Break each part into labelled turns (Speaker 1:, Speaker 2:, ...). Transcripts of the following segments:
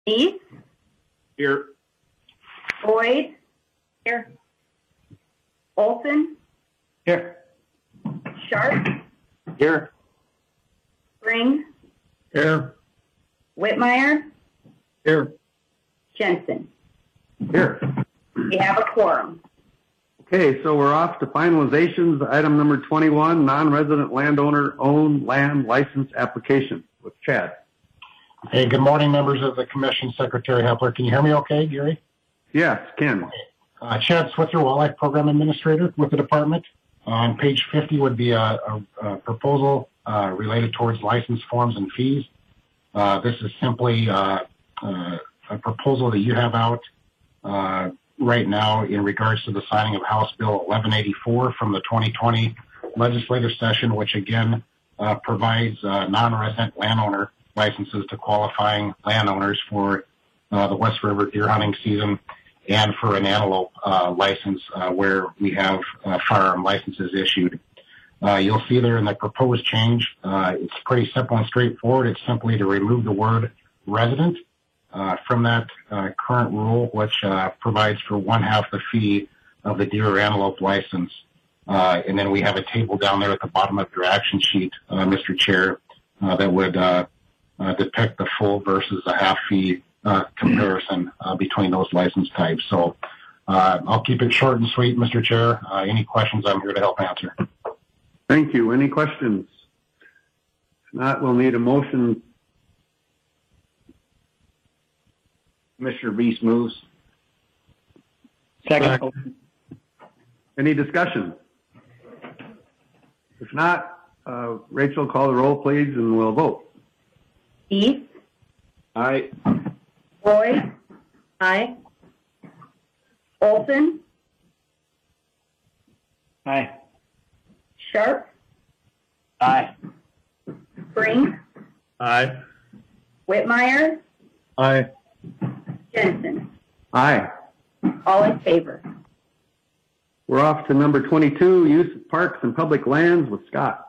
Speaker 1: East.
Speaker 2: Here.
Speaker 1: Boyd. Here. Olson.
Speaker 2: Here.
Speaker 1: Sharp.
Speaker 2: Here.
Speaker 1: Spring.
Speaker 2: Here.
Speaker 1: Whitmire.
Speaker 2: Here.
Speaker 1: Jensen.
Speaker 2: Here.
Speaker 1: We have a quorum.
Speaker 3: Okay, so we're off to finalizations. Item number 21, non-resident landowner owned land license application with Chad.
Speaker 4: Hey, good morning, members of the commission. Secretary Hepler. Can you hear me okay, Gary?
Speaker 3: Yes, Ken.
Speaker 4: Chad Switzer, Wildlife Program Administrator with the department. On page 50 would be a proposal related towards license forms and fees. This is simply a proposal that you have out right now in regards to the signing of House Bill 1184 from the 2020 legislative session, which again provides non-resident landowner licenses to qualifying landowners for the West River deer hunting season and for an antelope license where we have firearm licenses issued. You'll see there in the proposed change, it's pretty simple and straightforward. It's simply to remove the word resident from that current rule, which provides for 1/2 the fee of the deer or antelope license. And then we have a table down there at the bottom of your action sheet, Mr. Chair, that would depict the full versus a half fee comparison between those license types. So I'll keep it short and sweet, Mr. Chair. Any questions, I'm here to help answer.
Speaker 3: Thank you. Any questions? If not, we'll need a motion.
Speaker 2: Commissioner Reese moves.
Speaker 5: Second.
Speaker 3: Any discussion? If not, Rachel, call the roll, please, and we'll vote.
Speaker 1: East.
Speaker 2: Aye.
Speaker 1: Boyd. Aye. Olson.
Speaker 5: Aye.
Speaker 1: Sharp.
Speaker 5: Aye.
Speaker 1: Spring.
Speaker 2: Aye.
Speaker 1: Whitmire.
Speaker 2: Aye.
Speaker 1: Jensen.
Speaker 3: Aye.
Speaker 1: All in favor.
Speaker 3: We're off to number 22, use of parks and public lands with Scott.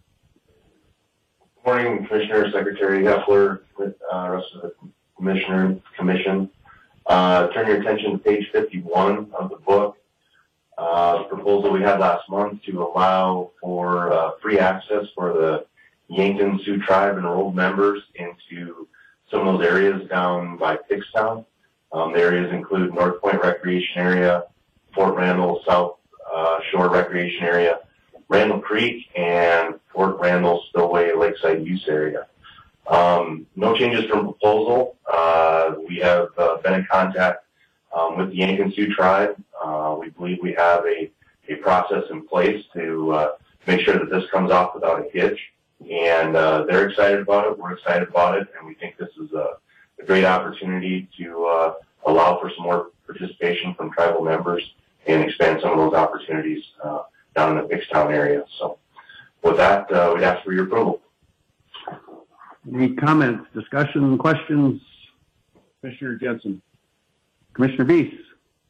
Speaker 6: Good morning, Commissioner, Secretary Heffler, with rest of the commission. Turn your attention to page 51 of the book. The proposal we had last month to allow for free access for the Yankton Sioux Tribe enrolled members into some of those areas down by Pickstown. The areas include North Point Recreation Area, Fort Randall South Shore Recreation Area, Randall Creek, and Fort Randall Spillway Lakeside Use Area. No changes from proposal. We have been in contact with the Yankton Sioux Tribe. We believe we have a process in place to make sure that this comes off without a hitch. And they're excited about it. We're excited about it. And we think this is a great opportunity to allow for some more participation from tribal members and expand some of those opportunities down in the Pickstown area. So with that, we'd ask for your approval.
Speaker 3: Any comments, discussion, questions?
Speaker 2: Commissioner Jensen.
Speaker 3: Commissioner Beese.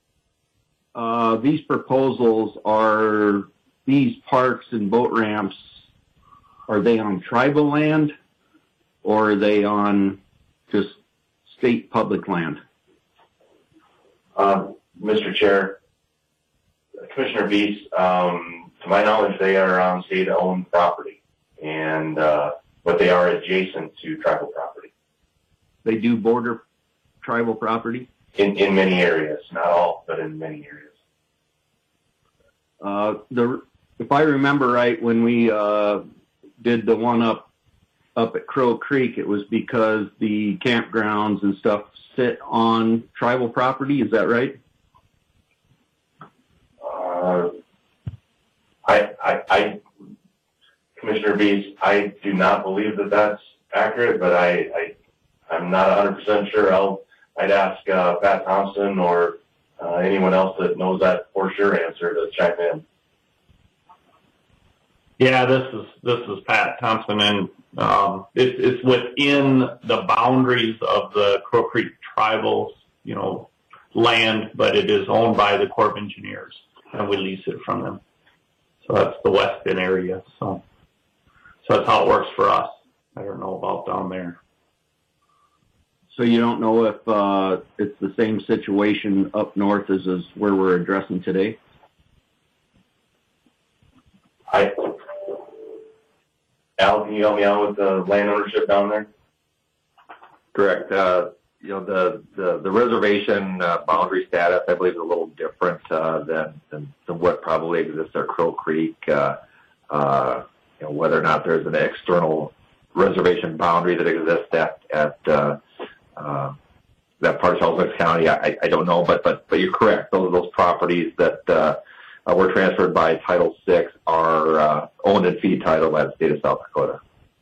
Speaker 2: These proposals are, these parks and boat ramps, are they on tribal land or are they on just state public land?
Speaker 6: Mr. Chair, Commissioner Beese, to my knowledge, they are on state-owned property, and but they are adjacent to tribal property.
Speaker 2: They do border tribal property?
Speaker 6: In many areas, not all, but in many areas.
Speaker 2: If I remember right, when we did the one up at Crow Creek, it was because the campgrounds and stuff sit on tribal property. Is that right?
Speaker 6: Commissioner Beese, I do not believe that that's accurate, but I'm not 100% sure. I'd ask Pat Thompson or anyone else that knows that for sure answer to chime in.
Speaker 7: Yeah, this is Pat Thompson, and it's within the boundaries of the Crow Creek Tribal, land, but it is owned by the Corps of Engineers, and we lease it from them. So that's the Weston area. So that's how it works for us. I don't know about down there.
Speaker 2: So you don't know if it's the same situation up north as where we're addressing today?
Speaker 6: Al, can you help me out with the land ownership down there?
Speaker 8: Correct. The reservation boundary status, I believe, is a little different than what probably exists at Crow Creek. Whether or not there's an external reservation boundary that exists at that part of Charles Mix County, I don't know, but you're correct. Those properties that were transferred by Title VI are owned and fee title by the state of South Dakota.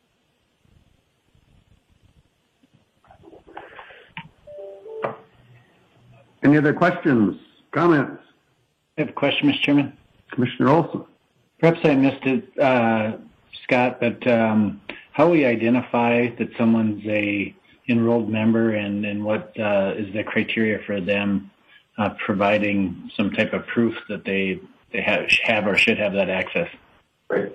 Speaker 3: Any other questions, comments?
Speaker 5: I have a question, Mr. Chairman.
Speaker 3: Commissioner Olson.
Speaker 5: Perhaps I missed it, Scott, but how we identify that someone's a enrolled member and what is the criteria for them providing some type of proof that they have or should have that access?
Speaker 6: Right.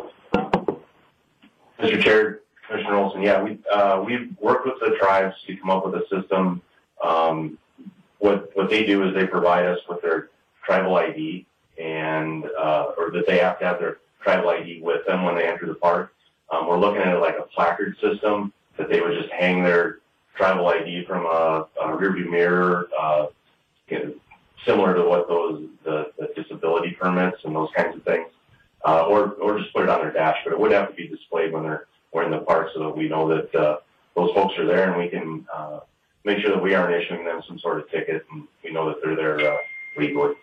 Speaker 6: Mr. Chair, Commissioner Olson, yeah, we've worked with the tribes to come up with a system. What they do is they provide us with their tribal ID and or that they have to have their tribal ID with them when they enter the park. We're looking at it like a placard system that they would just hang their tribal ID from a rearview mirror, similar to what the disability permits and those kinds of things, or just put it on their dash. But it would have to be displayed when we're in the park so that we know that those folks are there and we can make sure that we aren't issuing them some sort of ticket and we know that they're there legally.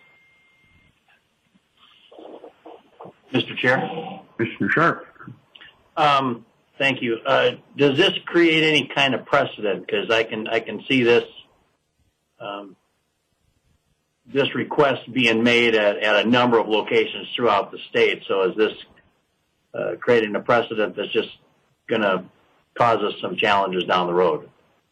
Speaker 5: Mr. Chair?
Speaker 3: Commissioner Sharp.
Speaker 5: Thank you. Does this create any kind of precedent? Because I can see this this request being made at a number of locations throughout the state. So is this creating a precedent that's just going to cause us some challenges down the road?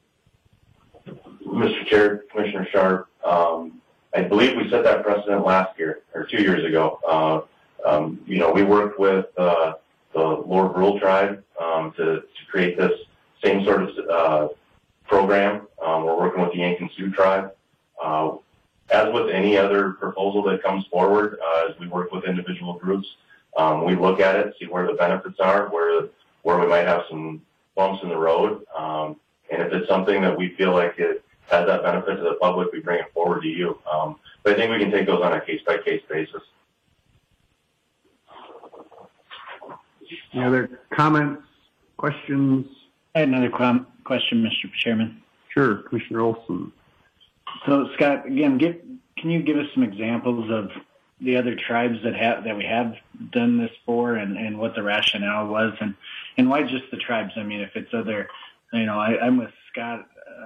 Speaker 6: Mr. Chair, Commissioner Sharp, I believe we set that precedent last year or 2 years ago. We worked with the Lord Brule tribe to create this same sort of program. We're working with the Yankton Sioux tribe. As with any other proposal that comes forward, as we work with individual groups, we look at it, see where the benefits are, where we might have some bumps in the road. And if it's something that we feel like it has that benefit to the public, we bring it forward to you. But I think we can take those on a case-by-case basis.
Speaker 3: Any other comments, questions?
Speaker 5: I had another question, Mr. Chairman.
Speaker 3: Sure, Commissioner Olson.
Speaker 5: So, Scott, again, can you give us some examples of the other tribes that we have done this for, and what the rationale was, and why just the tribes? I mean, if it's other, I'm with Scott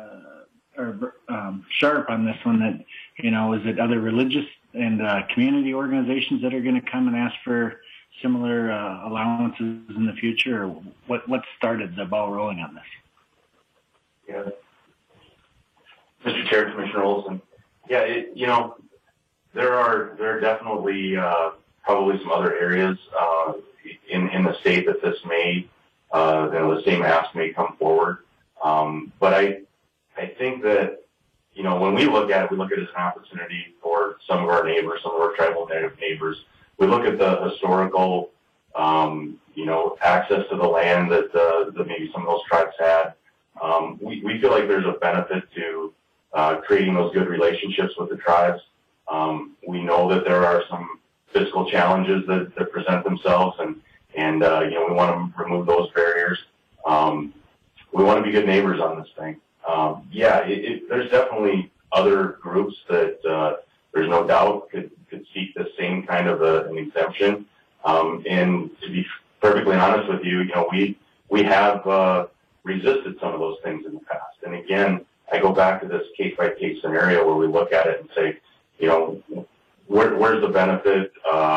Speaker 5: Sharp on this one. That is it other religious and community organizations that are going to come and ask for similar allowances in the future, or what started the ball rolling on this?
Speaker 6: Yeah. Mr. Chair, Commissioner Olson. Yeah, there are definitely probably some other areas in the state that this may, the same ask may come forward. But I think that, when we look at it as an opportunity for some of our neighbors, some of our tribal neighbors. We look at the historical, access to the land that maybe some of those tribes had. We feel like there's a benefit to creating those good relationships with the tribes. We know that there are some fiscal challenges that present themselves, and we want to remove those barriers. We want to be good neighbors on this thing. There's definitely other groups that there's no doubt could seek the same kind of an exemption. And to be perfectly honest with you, we have resisted some of those things in the past. And again, I go back to this case-by-case scenario where we look at it and say, where's the benefit?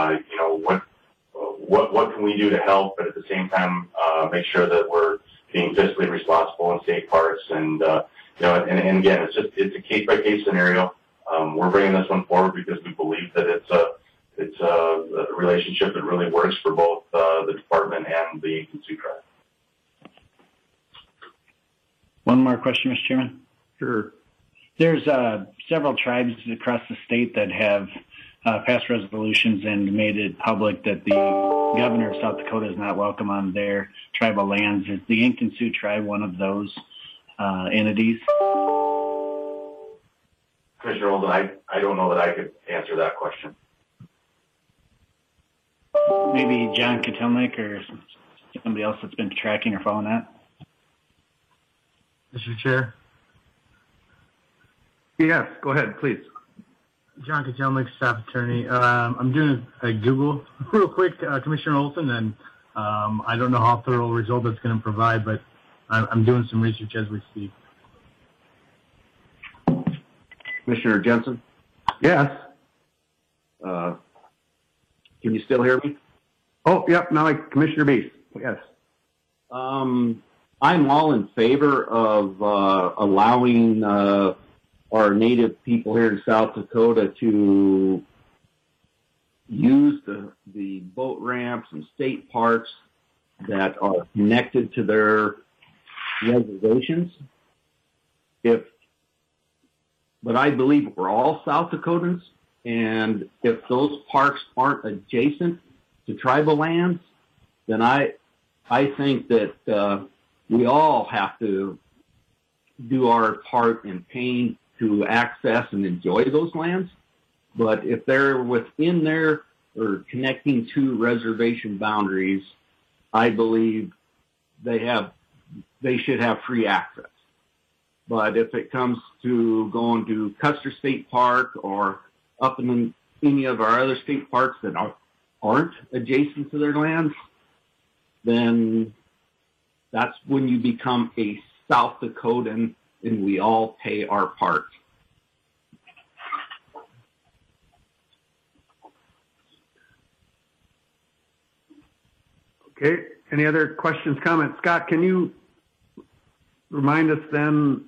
Speaker 6: What can we do to help, but at the same time make sure that we're being fiscally responsible in state parks? And and again, it's a case-by-case scenario. We're bringing this one forward because we believe that it's a relationship that really works for both the department and the Yankton Sioux tribe.
Speaker 5: One more question, Mr. Chairman.
Speaker 3: Sure.
Speaker 5: There's several tribes across the state that have passed resolutions and made it public that the governor of South Dakota is not welcome on their tribal lands. Is the Yankton Sioux tribe one of those entities?
Speaker 6: Commissioner Olson, I don't know that I could answer that question.
Speaker 5: Maybe John Kotelnik or somebody else that's been tracking or following that?
Speaker 9: Mr. Chair.
Speaker 3: Yes, go ahead, please.
Speaker 9: John Kotelnik, staff attorney. I'm doing a Google real quick, Commissioner Olson, and I don't know how thorough a result it's going to provide, but I'm doing some research as we speak.
Speaker 2: Commissioner Jensen,
Speaker 3: Yes.
Speaker 2: can you still hear me?
Speaker 3: Oh, yep. Now, Commissioner Beast. Yes.
Speaker 2: I'm all in favor of allowing our native people here in South Dakota to use the boat ramps and state parks that are connected to their reservations. But I believe we're all South Dakotans, and if those parks aren't adjacent to tribal lands, then I think that we all have to do our part in paying to access and enjoy those lands. But if they're within there or connecting to reservation boundaries, I believe they should have free access. But if it comes to going to Custer State Park or up in any of our other state parks that aren't adjacent to their lands, then that's when you become a South Dakotan and we all pay our part.
Speaker 3: Okay. Any other questions, comments? Scott, can you remind us then,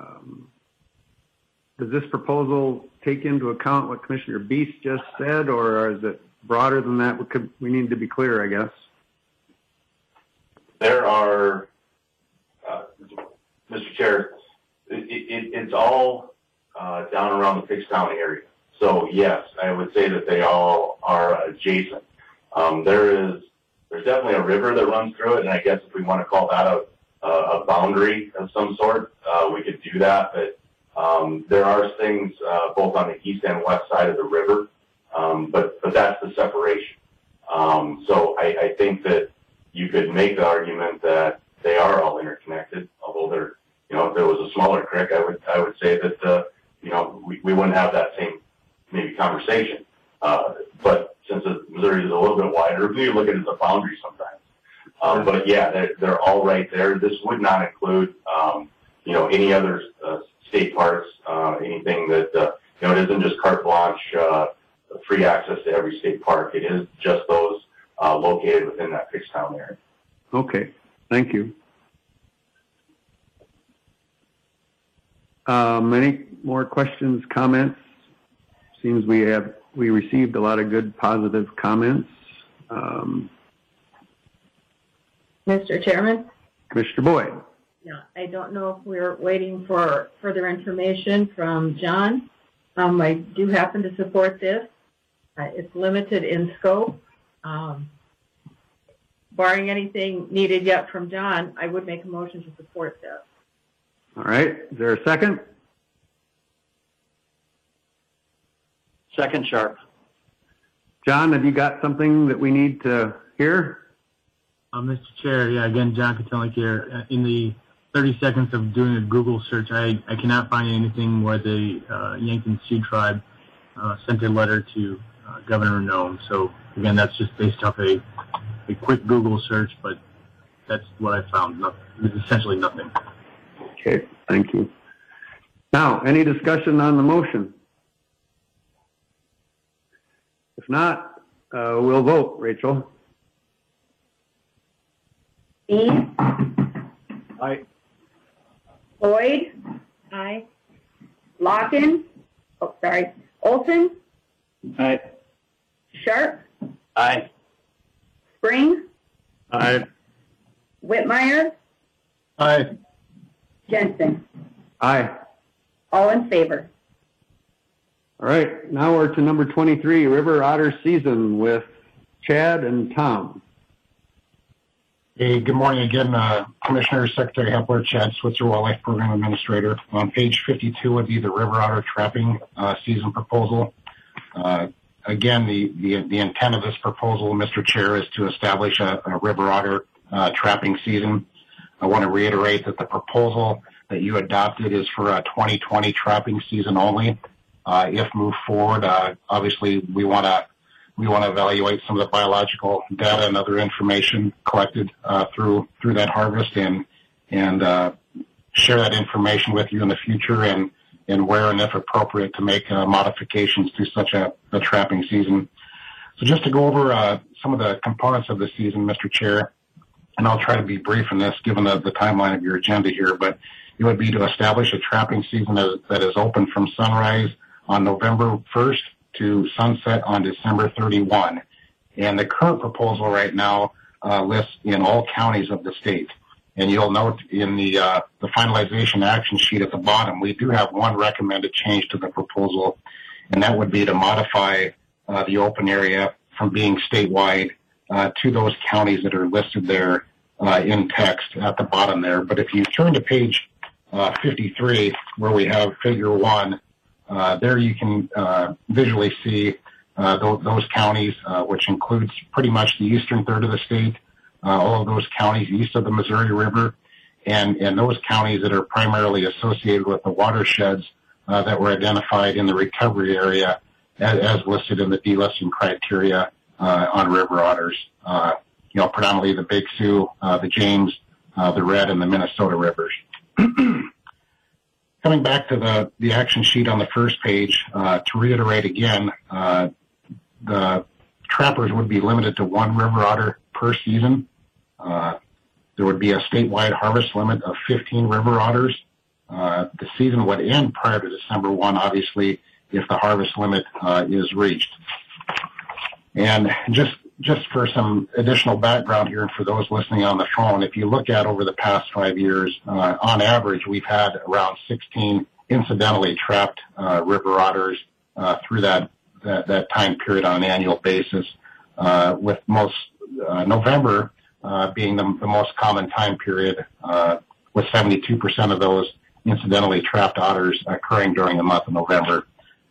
Speaker 3: does this proposal take into account what Commissioner Beast just said, or is it broader than that? We need to be clear, I guess.
Speaker 6: There are, Mr. Chair, it's all down around the Fixtown area. So yes, I would say that they all are adjacent. There's definitely a river that runs through it, and I guess if we want to call that a boundary of some sort, we could do that. But there are things both on the east and west side of the river, but that's the separation. So I think that you could make the argument that they are all interconnected, although they're, if there was a smaller creek, I would say that, we wouldn't have that same maybe conversation. But since Missouri is a little bit wider, we look at it as a boundary sometimes. But yeah, they're all right there. This would not include, any other state parks, anything that, it isn't just carte blanche, free access to every state park. It is just those located within that Fixtown area.
Speaker 3: Okay. Thank you. Any more questions, comments? Seems we received a lot of good positive comments.
Speaker 1: Mr. Chairman?
Speaker 3: Commissioner Boyd.
Speaker 1: Yeah, I don't know if we're waiting for further information from John. I do happen to support this. It's limited in scope. Barring anything needed yet from John, I would make a motion to support this.
Speaker 3: All right. Is there a second?
Speaker 5: Second, Sharp.
Speaker 3: John, have you got something that we need to hear?
Speaker 9: Mr. Chair, yeah, again, John Kotelnik here. In the 30 seconds of doing a Google search, I cannot find anything where the Yankton Sioux tribe sent a letter to Governor Noem. So, again, that's just based off a quick Google search, but that's what I found. It's essentially nothing.
Speaker 3: Okay, thank you. Now, any discussion on the motion? If not, we'll vote. Rachel?
Speaker 1: Bean?
Speaker 2: Aye.
Speaker 1: Boyd? Aye. Locken? Olson?
Speaker 5: Aye.
Speaker 1: Sharp?
Speaker 5: Aye.
Speaker 1: Spring?
Speaker 3: Aye.
Speaker 1: Whitmire?
Speaker 9: Aye.
Speaker 1: Jensen?
Speaker 3: Aye.
Speaker 1: All in favor?
Speaker 3: All right, now we're to number 23, River Otter season with Chad and Tom.
Speaker 4: Hey, good morning again, Commissioner, Secretary Hepler, Chad Switzer, Wildlife Program Administrator. On page 52 would be the River Otter trapping season proposal. Again, the intent of this proposal, Mr. Chair, is to establish a River Otter trapping season. I want to reiterate that the proposal that you adopted is for a 2020 trapping season only. If moved forward, obviously we want to evaluate some of the biological data and other information collected through that harvest and share that information with you in the future and where and if appropriate to make modifications to such a trapping season. So just to go over some of the components of the season, Mr. Chair, and I'll try to be brief in this given the timeline of your agenda here, but it would be to establish a trapping season that is open from sunrise on November 1st to sunset on December 31. And the current proposal right now lists in all counties of the state. And you'll note in the finalization action sheet at the bottom, we do have one recommended change to the proposal, and that would be to modify the open area from being statewide to those counties that are listed there in text at the bottom there. But if you turn to page 53, where we have figure 1, there you can visually see those counties, which includes pretty much the eastern third of the state, all of those counties east of the Missouri River, and those counties that are primarily associated with the watersheds that were identified in the recovery area as listed in the delisting criteria on river otters. Predominantly the Big Sioux, the James, the Red, and the Minnesota rivers. Coming back to the action sheet on the first page, to reiterate again, the trappers would be limited to one river otter per season. There would be a statewide harvest limit of 15 river otters. The season would end prior to December 1, obviously, if the harvest limit is reached. And just for some additional background here and for those listening on the phone, if you look at over the past 5 years, on average, we've had around 16 incidentally trapped river otters through that time period on an annual basis, with most November being the most common time period, with 72% of those incidentally trapped otters occurring during the month of November.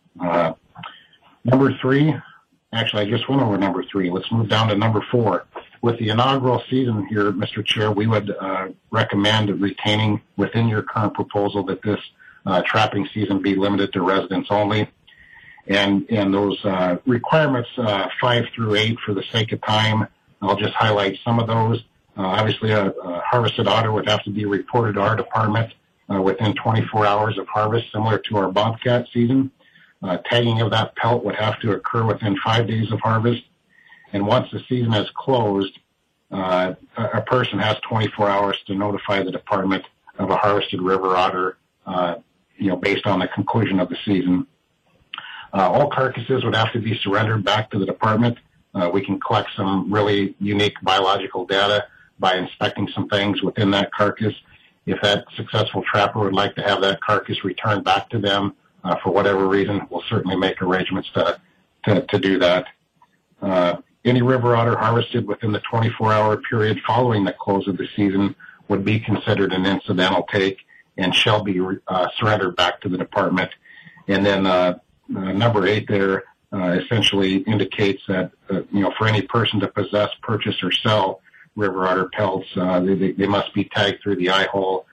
Speaker 4: Number 3, actually, I just went over number 3. Let's move down to number 4. With the inaugural season here, Mr. Chair, we would recommend retaining within your current proposal that this trapping season be limited to residents only. And those requirements 5 through 8, for the sake of time, I'll just highlight some of those. Obviously, a harvested otter would have to be reported to our department within 24 hours of harvest, similar to our bobcat season. Tagging of that pelt would have to occur within 5 days of harvest. And once the season is closed, a person has 24 hours to notify the department of a harvested river otter, based on the conclusion of the season. All carcasses would have to be surrendered back to the department. We can collect some really unique biological data by inspecting some things within that carcass. If that successful trapper would like to have that carcass returned back to them for whatever reason, we'll certainly make arrangements to do that. Any river otter harvested within the 24-hour period following the close of the season would be considered an incidental take and shall be surrendered back to the department. And then number 8 there essentially indicates that, for any person to possess, purchase, or sell river otter pelts, they must be tagged through the eye hole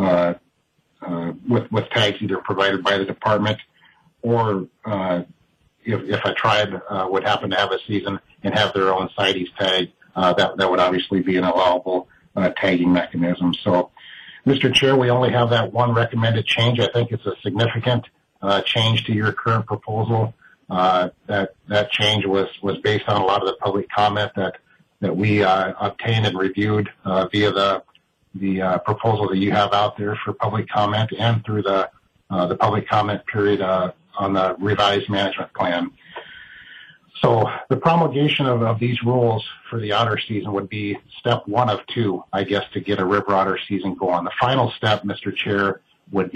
Speaker 4: with tags either provided by the department or if a tribe would happen to have a season and have their own CITES tag, that would obviously be an allowable tagging mechanism. So, Mr. Chair, we only have that one recommended change. I think it's a significant change to your current proposal. That change was based on a lot of the public comment that we obtained and reviewed via the proposal that you have out there for public comment and through the public comment period on the revised management plan. So the promulgation of these rules for the otter season would be step 1 of 2, I guess, to get a river otter season going. The final step, Mr. Chair, would be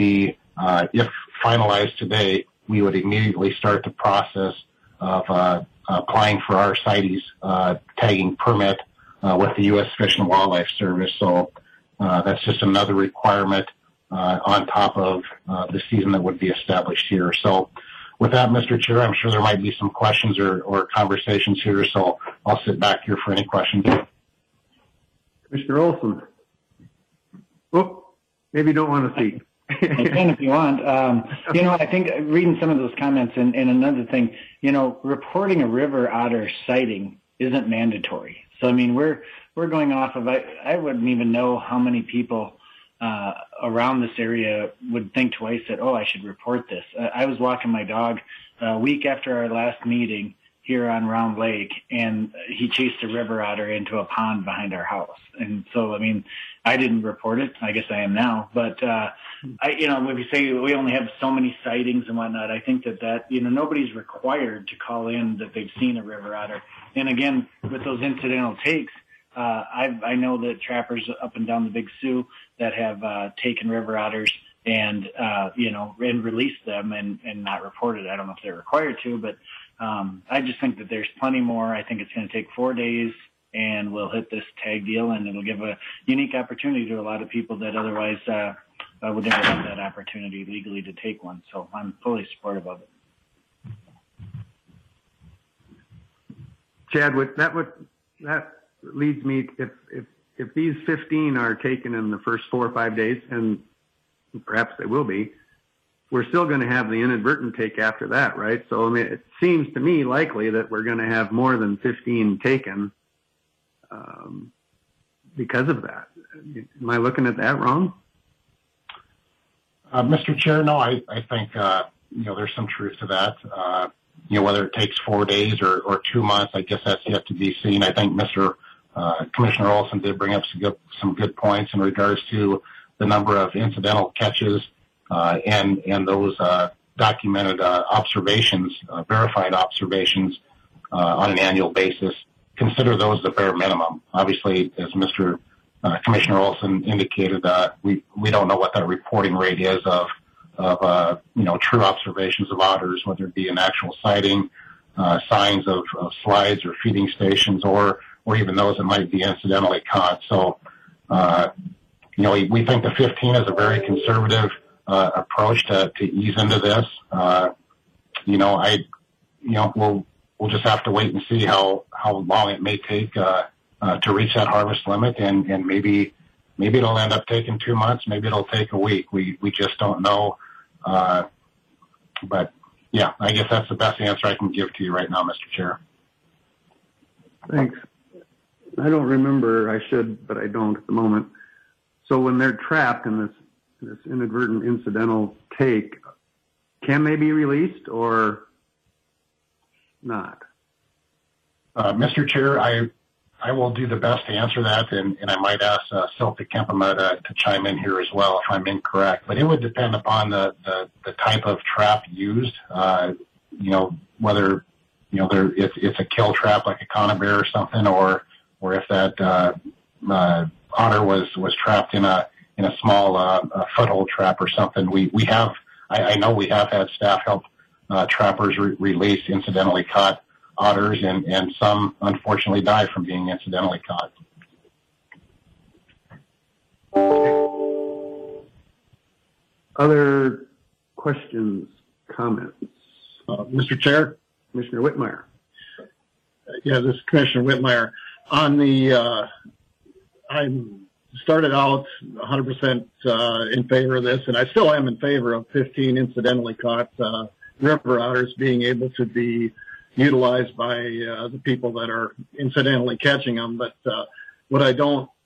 Speaker 4: if finalized today, we would immediately start the process of applying for our CITES tagging permit with the U.S. Fish and Wildlife Service. So that's just another requirement on top of the season that would be established here. So with that, Mr. Chair, I'm sure there might be some questions or conversations here, so I'll sit back here for any questions.
Speaker 3: Commissioner Olson. Oh, maybe you don't want to speak.
Speaker 5: I can if you want. I think reading some of those comments and another thing, reporting a river otter sighting isn't mandatory. So, I mean, we're going off of, I wouldn't even know how many people around this area would think twice that, I should report this. I was walking my dog a week after our last meeting here on Round Lake, and he chased a river otter into a pond behind our house. And so, I mean, I didn't report it. I guess I am now. But, if you say we only have so many sightings and whatnot, I think that nobody's required to call in that they've seen a river otter. And again, with those incidental takes, I know that trappers up and down the Big Sioux that have taken river otters and released them and not reported. I don't know if they're required to, but I just think that there's plenty more. I think it's going to take 4 days, and we'll hit this tag deal, and it'll give a unique opportunity to a lot of people that otherwise would never have that opportunity legally to take one. So I'm fully supportive of it.
Speaker 3: Chadwick, that leads me, if these 15 are taken in the first 4 or 5 days, and perhaps they will be, we're still going to have the inadvertent take after that, right? So, I mean, it seems to me likely that we're going to have more than 15 taken because of that. Am I looking at that wrong?
Speaker 4: Mr. Chair, no, I think, there's some truth to that. Whether it takes 4 days or 2 months, I guess that's yet to be seen. I think Commissioner Olson did bring up some good points in regards to the number of incidental catches and those documented observations, verified observations on an annual basis. Consider those the bare minimum. Obviously, as Mr. Commissioner Olson indicated, we don't know what that reporting rate is of true observations of otters, whether it be an actual sighting, signs of slides or feeding stations, or even those that might be incidentally caught. So, we think the 15 is a very conservative approach to ease into this. We'll just have to wait and see how long it may take to reach that harvest limit, and maybe it'll end up taking 2 months, maybe it'll take a week. We just don't know. But yeah, I guess that's the best answer I can give to you right now, Mr. Chair.
Speaker 3: Thanks. I don't remember. I should, but I don't at the moment. So when they're trapped in this inadvertent incidental take, can they be released or not?
Speaker 4: Mr. Chair, I will do the best to answer that, and I might ask Silke Kempema to chime in here as well if I'm incorrect. But it would depend upon the type of trap used. Whether it's a kill trap like a conibear or something, or if that otter was trapped in a small foothold trap or something. I know we have had staff help trappers release incidentally caught otters, and some unfortunately die from being incidentally caught.
Speaker 3: Other questions, comments?
Speaker 10: Mr. Chair?
Speaker 3: Commissioner Whitmire.
Speaker 10: Yeah, this is Commissioner Whitmire. On the, I started out 100% in favor of this, and I still am in favor of 15 incidentally caught river otters being able to be utilized by the people that are incidentally catching them. But what I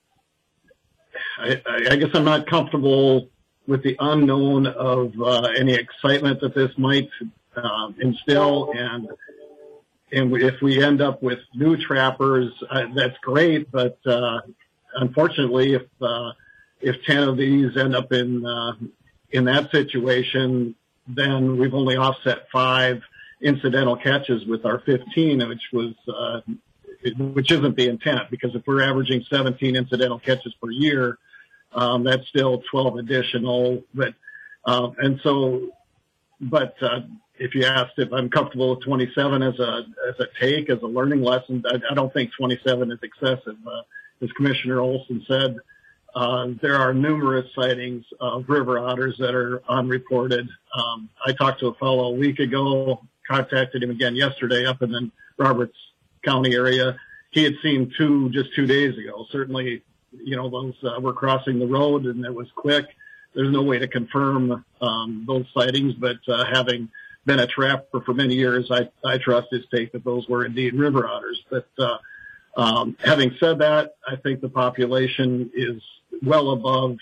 Speaker 10: guess I'm not comfortable with the unknown of any excitement that this might instill, and if we end up with new trappers, that's great. But unfortunately, if 10 of these end up in that situation, then we've only offset 5 incidental catches with our 15, which isn't the intent, because if we're averaging 17 incidental catches per year, that's still 12 additional. But And so, but if you asked if I'm comfortable with 27 as a learning lesson, I don't think 27 is excessive. As Commissioner Olson said, there are numerous sightings of river otters that are unreported. I talked to a fellow a week ago, contacted him again yesterday up in the Roberts County area. He had seen two just 2 days ago. Certainly, those were crossing the road and it was quick. There's no way to confirm those sightings, but having been a trapper for many years, I trust his take that those were indeed river otters. But having said that, I think the population is well above.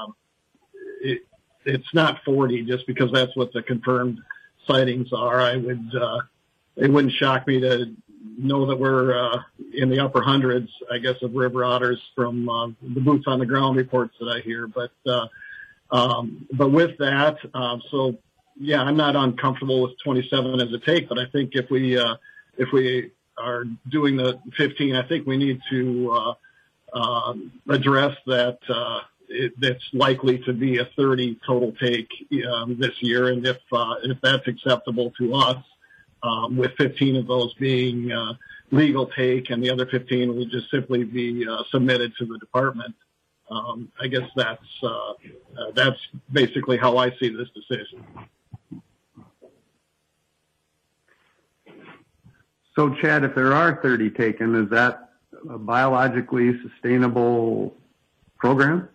Speaker 10: It's not 40 just because that's what the confirmed sightings are. It wouldn't shock me to know that we're in the upper hundreds, I guess, of river otters from the boots on the ground reports that I hear. But with that, so yeah, I'm not uncomfortable with 27 as a take, but I think if we are doing the 15, I think we need to address that it's likely to be a 30 total take this year, and if that's acceptable to us, with 15 of those being legal take, and the other 15 will just simply be submitted to the department. I guess that's basically how I see this decision.
Speaker 3: So, Chad, if there are 30 taken, is that a biologically sustainable program?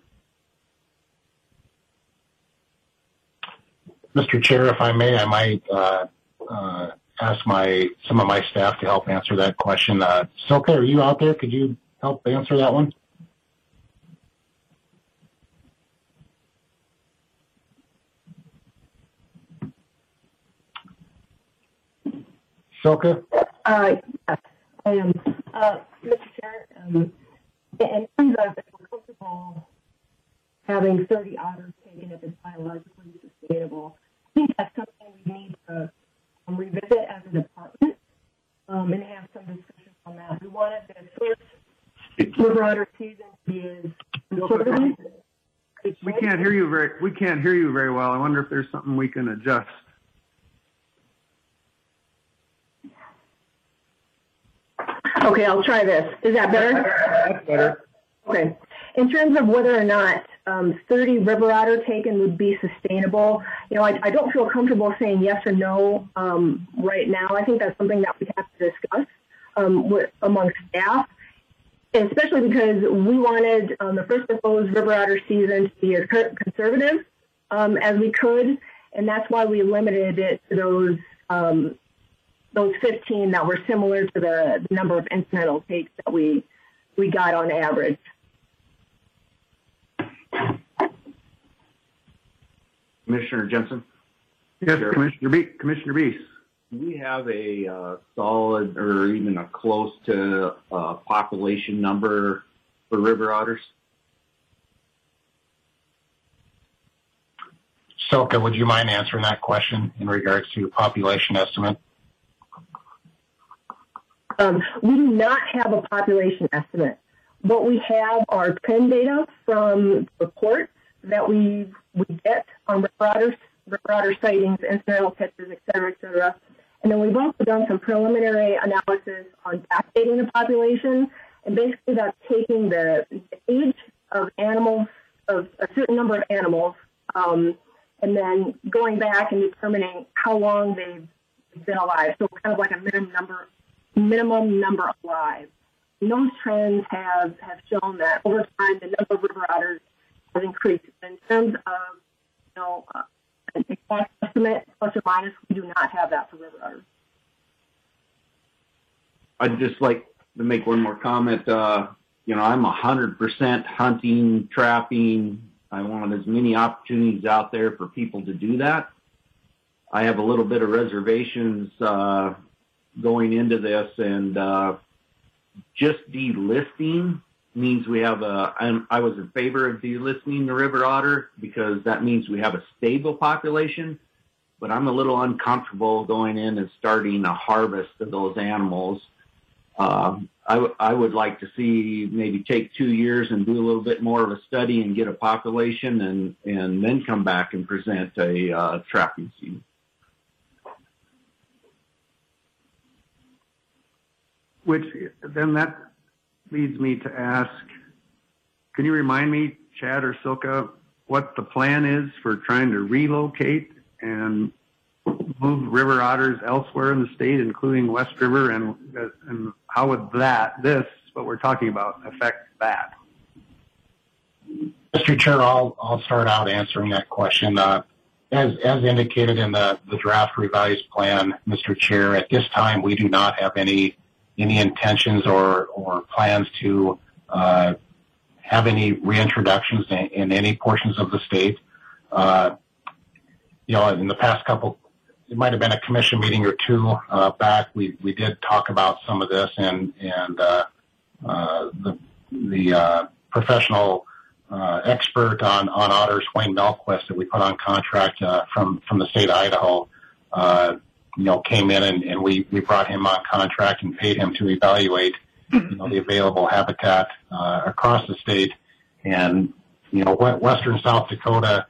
Speaker 4: Mr. Chair, if I may, I might ask some of my staff to help answer that question. Silke, are you out there? Could you help answer that one? Silke?
Speaker 11: Yes, I am. Mr. Chair, in terms of if we're comfortable having 30 otters taken if it's biologically sustainable, I think that's something we need to revisit as a department and have some discussion on that. We wanted the first river otter season to be as
Speaker 3: we can't hear you very well. I wonder if there's something we can adjust.
Speaker 11: Okay, I'll try this. Is that better?
Speaker 3: That's better.
Speaker 11: Okay. In terms of whether or not 30 river otter taken would be sustainable, I don't feel comfortable saying yes or no right now. I think that's something that we have to discuss among staff, and especially because we wanted the first proposed river otter season to be as conservative as we could, and that's why we limited it to those 15 that were similar to the number of incidental takes that we got on average.
Speaker 2: Commissioner Jensen?
Speaker 3: Yes,
Speaker 2: Sure.
Speaker 3: Commissioner Beese.
Speaker 2: Do we have a solid or even a close to population number for river otters?
Speaker 4: Silke, would you mind answering that question in regards to population estimate?
Speaker 11: We do not have a population estimate. What we have are trend data from reports that we get on river otter sightings, incidental catches, et cetera, and then we've also done some preliminary analysis on backdating the population, and basically that's taking the age of animals, of a certain number of animals, and then going back and determining how long they've been alive. So kind of like a minimum number of lives. And those trends have shown that over time the number of river otters has increased. In terms of an exact estimate, plus or minus, we do not have that for river otters.
Speaker 2: I'd just like to make one more comment. I'm 100% hunting, trapping. I want as many opportunities out there for people to do that. I have a little bit of reservations going into this, and just delisting means we have I was in favor of delisting the river otter because that means we have a stable population, but I'm a little uncomfortable going in and starting a harvest of those animals I would like to see maybe take 2 years and do a little bit more of a study and get a population and then come back and present a trapping season.
Speaker 3: Which then that leads me to ask, can you remind me, Chad or Silka, what the plan is for trying to relocate and move river otters elsewhere in the state, including West River, and how would what we're talking about, affect that?
Speaker 4: Mr. Chair, I'll start out answering that question. As indicated in the draft revised plan, Mr. Chair, at this time we do not have any intentions or plans to have any reintroductions in any portions of the state. In the past couple, it might have been a commission meeting or two back, we did talk about some of this, and the professional expert on otters, Wayne Melquist, that we put on contract from the state of Idaho, came in and we brought him on contract and paid him to evaluate, the available habitat across the state. And, western South Dakota,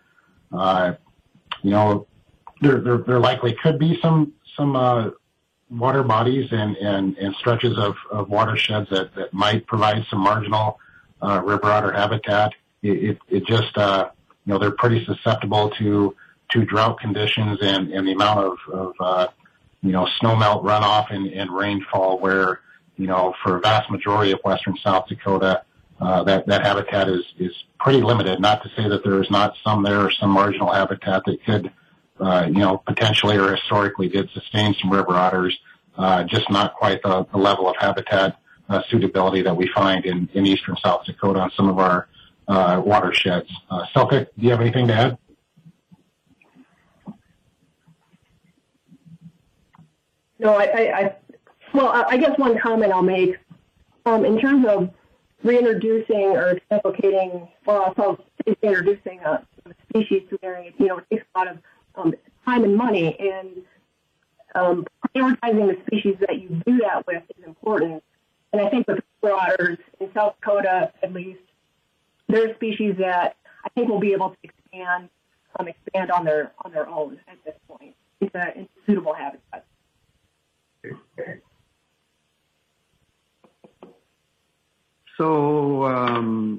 Speaker 4: there likely could be some water bodies and stretches of watersheds that might provide some marginal river otter habitat. It just, they're pretty susceptible to drought conditions and the amount of snowmelt runoff and rainfall where, for a vast majority of western South Dakota, that habitat is pretty limited. Not to say that there is not some there or some marginal habitat that could, potentially or historically did sustain some river otters, just not quite the level of habitat suitability that we find in eastern South Dakota on some of our watersheds. Selka, do you have anything to add?
Speaker 11: No, I guess one comment I'll make, in terms of reintroducing or replicating, introducing a species to an area, it takes a lot of time and money, and prioritizing the species that you do that with is important. And I think with river otters in South Dakota, at least, there are species that I think will be able to expand on their own at this point into suitable habitat.
Speaker 3: So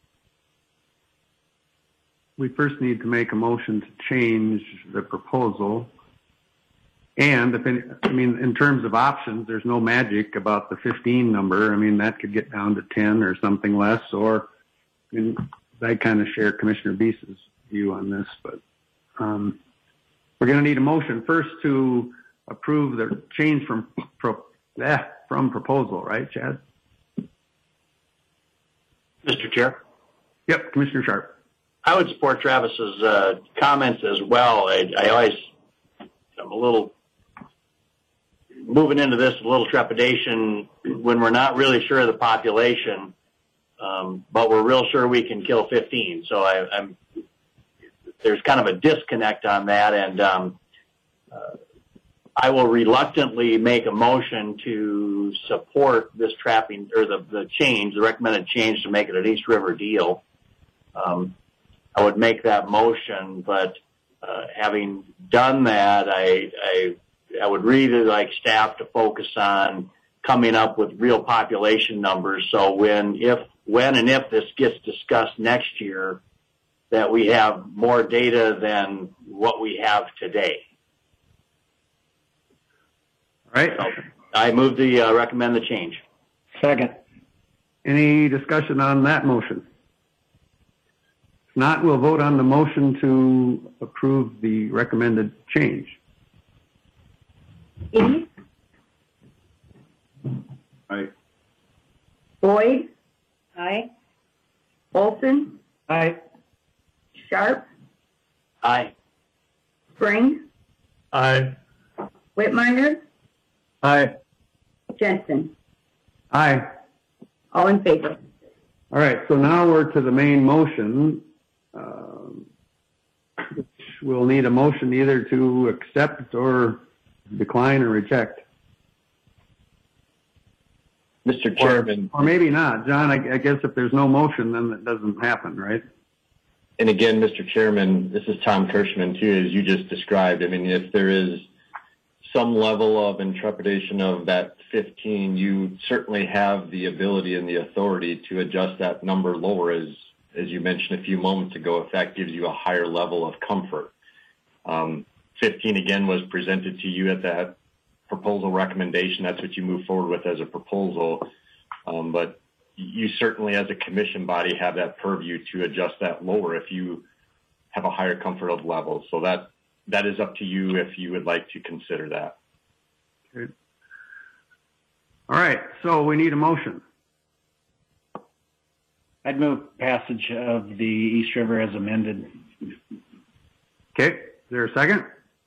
Speaker 3: we first need to make a motion to change the proposal. And in terms of options, there's no magic about the 15 number. That could get down to 10 or something less. Or I kind of share Commissioner Beese's view on this, but we're going to need a motion first to approve the change from proposal, right, Chad?
Speaker 12: Mr. Chair?
Speaker 3: Yep, Commissioner Sharp.
Speaker 12: I would support Travis's comments as well. I'm a little moving into this a little trepidation when we're not really sure of the population, but we're real sure we can kill 15. So there's kind of a disconnect on that, and I will reluctantly make a motion to support this trapping or the recommended change to make it an East River deal. I would make that motion, but having done that, I would really like staff to focus on coming up with real population numbers. So when and if this gets discussed next year, that we have more data than what we have today.
Speaker 3: All right.
Speaker 12: So I move to recommend the change.
Speaker 5: Second.
Speaker 3: Any discussion on that motion? If not, we'll vote on the motion to approve the recommended change.
Speaker 1: East,
Speaker 2: Aye.
Speaker 1: Boyd, aye. Olson,
Speaker 5: Aye.
Speaker 1: Sharp,
Speaker 12: Aye.
Speaker 1: Springs,
Speaker 9: Aye.
Speaker 1: Whitmire,
Speaker 5: Aye.
Speaker 1: Jensen.
Speaker 3: Aye.
Speaker 1: All in favor.
Speaker 3: All right, so now we're to the main motion. Which we'll need a motion either to accept or decline or reject.
Speaker 8: Mr. Chairman.
Speaker 3: Or maybe not. John, I guess if there's no motion, then it doesn't happen, right?
Speaker 8: And again, Mr. Chairman, this is Tom Kirschman too, as you just described. I mean, if there is some level of intrepidation of that 15, you certainly have the ability and the authority to adjust that number lower, as you mentioned a few moments ago, if that gives you a higher level of comfort. 15 again was presented to you at that proposal recommendation. That's what you move forward with as a proposal. But you certainly, as a commission body, have that purview to adjust that lower if you have a higher comfort of level. So that is up to you if you would like to consider that.
Speaker 3: Good. All right, so we need a motion.
Speaker 5: I'd move passage of the East River as amended.
Speaker 3: Okay, is there a second?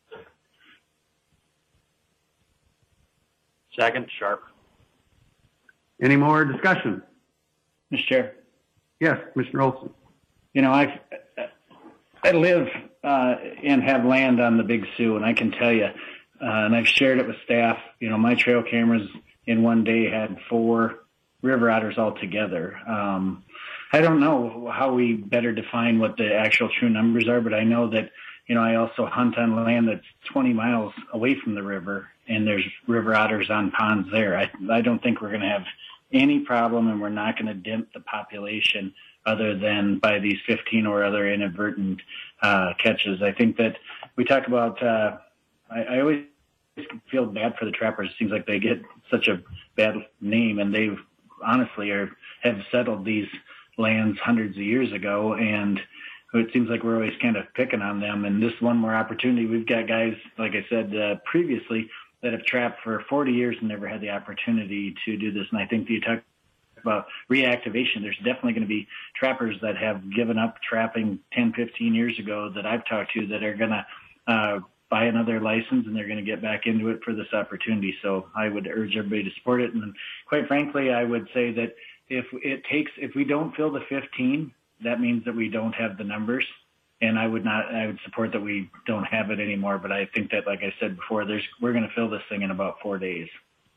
Speaker 12: Second, Sharp.
Speaker 3: Any more discussion?
Speaker 5: Mr. Chair.
Speaker 3: Yes, Commissioner Olson.
Speaker 5: You know, I live and have land on the Big Sioux, and I can tell you, and I've shared it with staff, you know, my trail cameras in one day had 4 river otters altogether. I don't know how we better define what the actual true numbers are, but I know that, you know, I also hunt on land that's 20 miles away from the river, and there's river otters on ponds there. I don't think we're going to have any problem, and we're not going to dent the population other than by these 15 or other inadvertent catches. I think that we talk about, I always feel bad for the trappers. It seems like they get such a bad name, and they've honestly have settled these lands hundreds of years ago, and it seems like we're always kind of picking on them. And this one more opportunity, we've got guys, like I said previously, that have trapped for 40 years and never had the opportunity to do this. And I think you talk about reactivation. There's definitely going to be trappers that have given up trapping 10, 15 years ago that I've talked to that are going to buy another license, and they're going to get back into it for this opportunity. So I would urge everybody to support it. And quite frankly, I would say that if we don't fill the 15, that means that we don't have the numbers. And I would support that we don't have it anymore. But I think that, like I said before, we're going to fill this thing in about 4 days.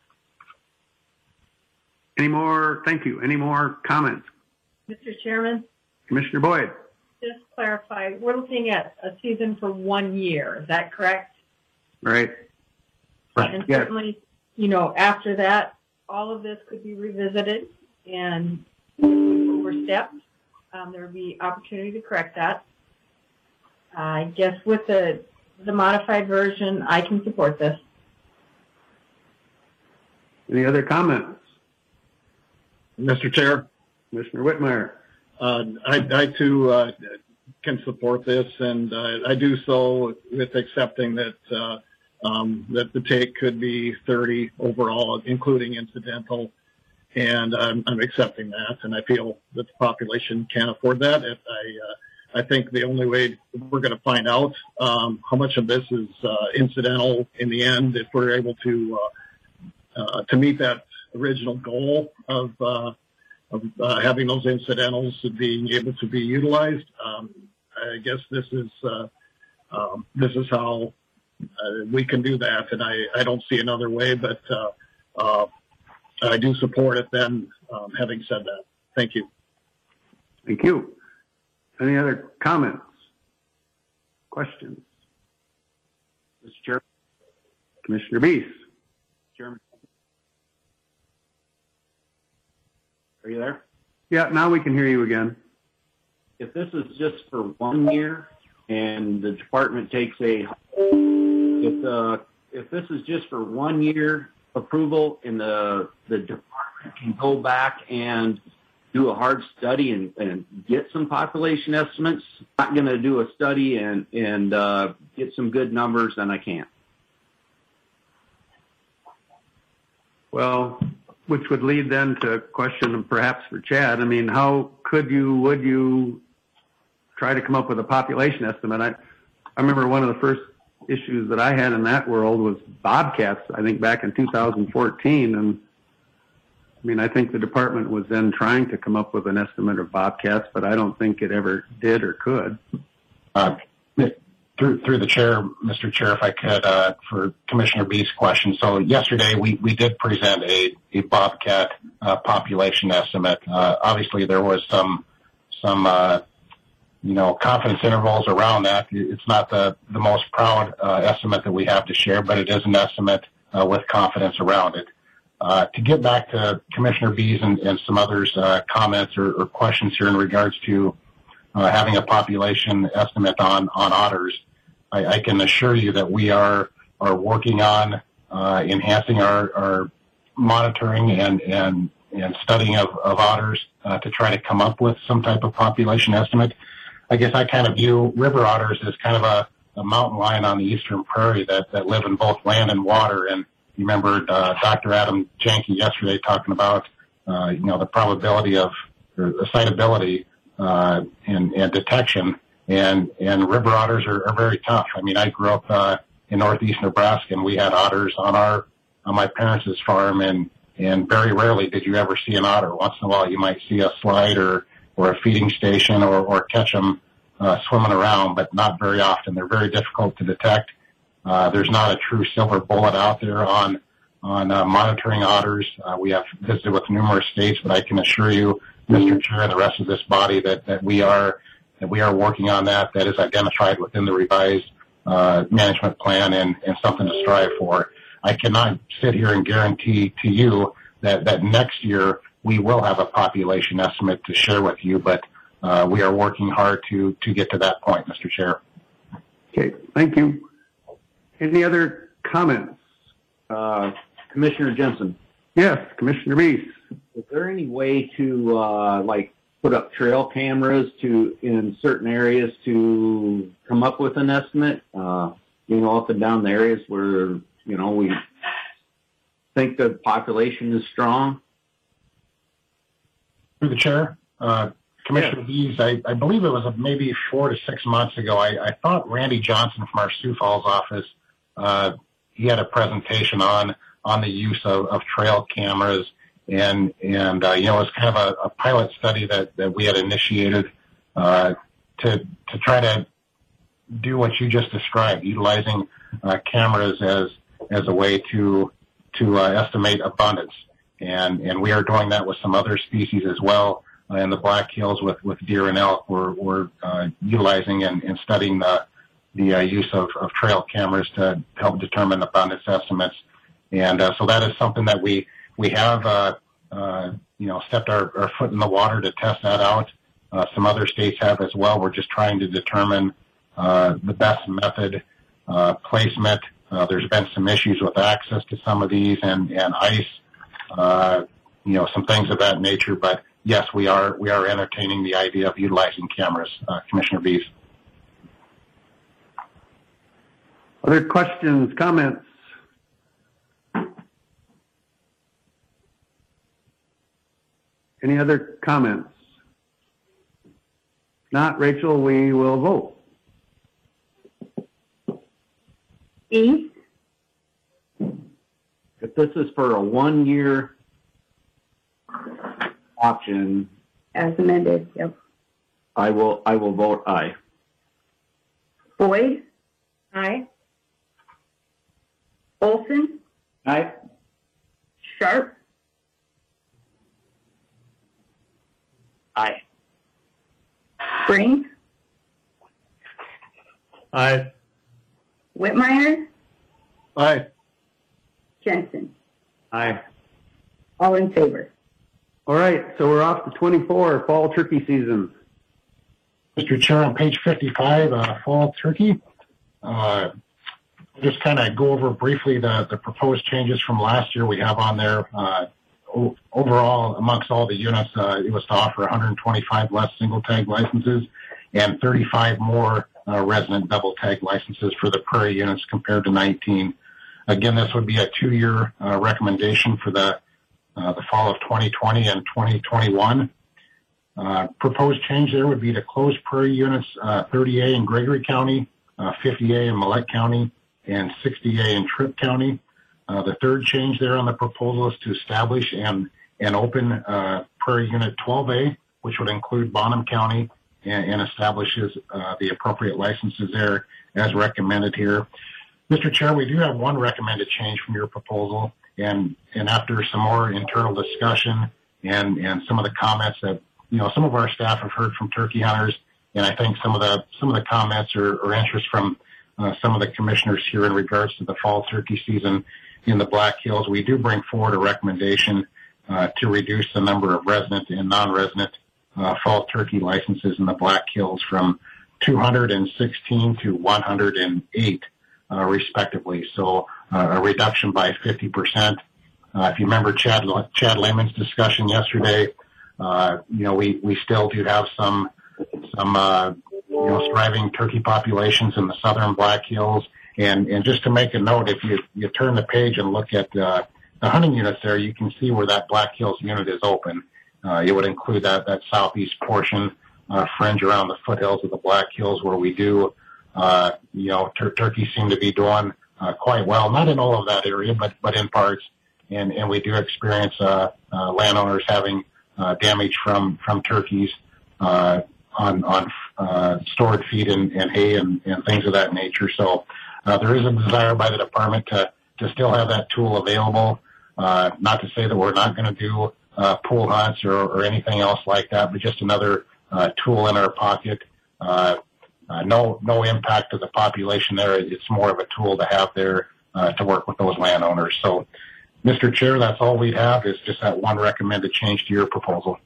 Speaker 3: Thank you. Any more comments?
Speaker 1: Mr. Chairman,
Speaker 3: Commissioner Boyd.
Speaker 1: just clarify, we're looking at a season for 1 year. Is that correct?
Speaker 3: Right.
Speaker 1: And
Speaker 3: Yes.
Speaker 1: certainly, you know, after that, all of this could be revisited, and if we overstepped, there would be opportunity to correct that. I guess with the modified version, I can support this.
Speaker 3: Any other comments?
Speaker 10: Mr. Chair,
Speaker 3: Commissioner Whitmire.
Speaker 10: I too can support this, and I do so with accepting that that the take could be 30 overall, including incidental, and I'm accepting that, and I feel that the population can afford that. I think the only way we're going to find out how much of this is incidental in the end, if we're able to meet that original goal of having those incidentals being able to be utilized. I guess this is how we can do that, and I don't see another way. But I do support it. Then, having said that, thank you.
Speaker 3: Thank you. Any other comments? Questions?
Speaker 2: Mr. Chair.
Speaker 3: Commissioner Beese.
Speaker 2: Chairman. Are you there?
Speaker 3: Yeah, now we can hear you again.
Speaker 2: If this is just for 1 year and the department takes if this is just for 1 year approval and the department can go back and do a hard study and get some population estimates, I'm not going to do a study and get some good numbers, then I can't.
Speaker 3: Well, which would lead then to a question perhaps for Chad. I mean, how would you try to come up with a population estimate? I remember one of the first issues that I had in that world was bobcats, I think back in 2014. And I mean, I think the department was then trying to come up with an estimate of bobcats, but I don't think it ever did or could.
Speaker 4: through the chair, Mr. Chair, if I could, for Commissioner B's question. So yesterday we did present a bobcat population estimate. Obviously there was some confidence intervals around that. It's not the most proud estimate that we have to share, but it is an estimate with confidence around it. To get back to Commissioner B's and some others' comments or questions here in regards to having a population estimate on otters, I can assure you that we are working on enhancing our monitoring and studying of otters to try to come up with some type of population estimate. I guess I kind of view river otters as kind of a mountain lion on the eastern prairie that live in both land and water. And you remember Dr. Adam Janke yesterday talking about the probability of or the sightability and detection. And river otters are very tough. I mean, I grew up in northeast Nebraska, and we had otters on my parents' farm, and very rarely did you ever see an otter. Once in a while, you might see a slide or a feeding station or catch them swimming around, but not very often. They're very difficult to detect. There's not a true silver bullet out there on monitoring otters. We have visited with numerous states, but I can assure you, Mr. Chair, and the rest of this body that we are working on that. That is identified within the revised management plan and something to strive for. I cannot sit here and guarantee to you that next year we will have a population estimate to share with you, but we are working hard to get to that point, Mr. Chair.
Speaker 3: Okay, thank you. Any other comments?
Speaker 2: Commissioner Jensen.
Speaker 3: Yes, Commissioner Reese.
Speaker 2: Is there any way to put up trail cameras in certain areas to come up with an estimate? Up and down the areas where we think the population is strong.
Speaker 4: Through the chair, Commissioner Bees, I believe it was maybe 4 to 6 months ago. I thought Randy Johnson from our Sioux Falls office, he had a presentation on the use of trail cameras, and it was kind of a pilot study that we had initiated to try to do what you just described, utilizing cameras as a way to estimate abundance, and we are doing that with some other species as well. In the Black Hills with deer and elk, we're utilizing and studying the use of trail cameras to help determine abundance estimates. And so that is something that we have stepped our foot in the water to test that out. Some other states have as well. We're just trying to determine the best method, placement. There's been some issues with access to some of these and ice, some things of that nature. But yes, we are entertaining the idea of utilizing cameras, Commissioner Bees.
Speaker 3: Other questions, comments? Any other comments? Not, Rachel, we will vote.
Speaker 1: E.
Speaker 2: If this is for a 1-year option,
Speaker 1: As amended, yep.
Speaker 2: I will vote aye.
Speaker 1: Boyd? Aye. Olson?
Speaker 12: Aye.
Speaker 1: Sharp?
Speaker 12: Aye.
Speaker 1: Springs?
Speaker 7: Aye.
Speaker 1: Whitmire?
Speaker 10: Aye.
Speaker 1: Jensen?
Speaker 2: Aye.
Speaker 1: All in favor.
Speaker 3: All right, so we're off to 24, fall turkey season.
Speaker 4: Mr. Chair, on page 55, fall turkey, just kind of go over briefly the proposed changes from last year. We have on there, overall, amongst all the units, it was to offer 125 less single tag licenses and 35 more resident double tag licenses for the prairie units compared to 19. Again, this would be a 2-year recommendation for the fall of 2020 and 2021. Proposed change there would be to close prairie units 30A in Gregory County, 50A in Millette County, and 60A in Tripp County. The third change there on the proposal is to establish and open prairie unit 12A, which would include Bonham County and establishes the appropriate licenses there as recommended here. Mr. Chair, we do have one recommended change from your proposal, and after some more internal discussion and some of the comments that some of our staff have heard from turkey hunters, and I think some of the comments or interest from some of the commissioners here in regards to the fall turkey season in the Black Hills, we do bring forward a recommendation to reduce the number of resident and non-resident fall turkey licenses in the Black Hills from 216 to 108, respectively. So a reduction by 50%. If you remember Chad Lehman's discussion yesterday, we still do have some thriving turkey populations in the southern Black Hills. And just to make a note, if you turn the page and look at the hunting units there, you can see where that Black Hills unit is open. It would include that southeast portion, fringe around the foothills of the Black Hills, where we do, turkeys seem to be doing quite well. Not in all of that area, but in parts. And we do experience landowners having damage from turkeys on stored feed and hay and things of that nature. So there is a desire by the department to still have that tool available. Not to say that we're not going to do pool hunts or anything else like that, but just another tool in our pocket. No impact to the population there. It's more of a tool to have there to work with those landowners. So, Mr. Chair, that's all we have is just that one recommended change to your proposal.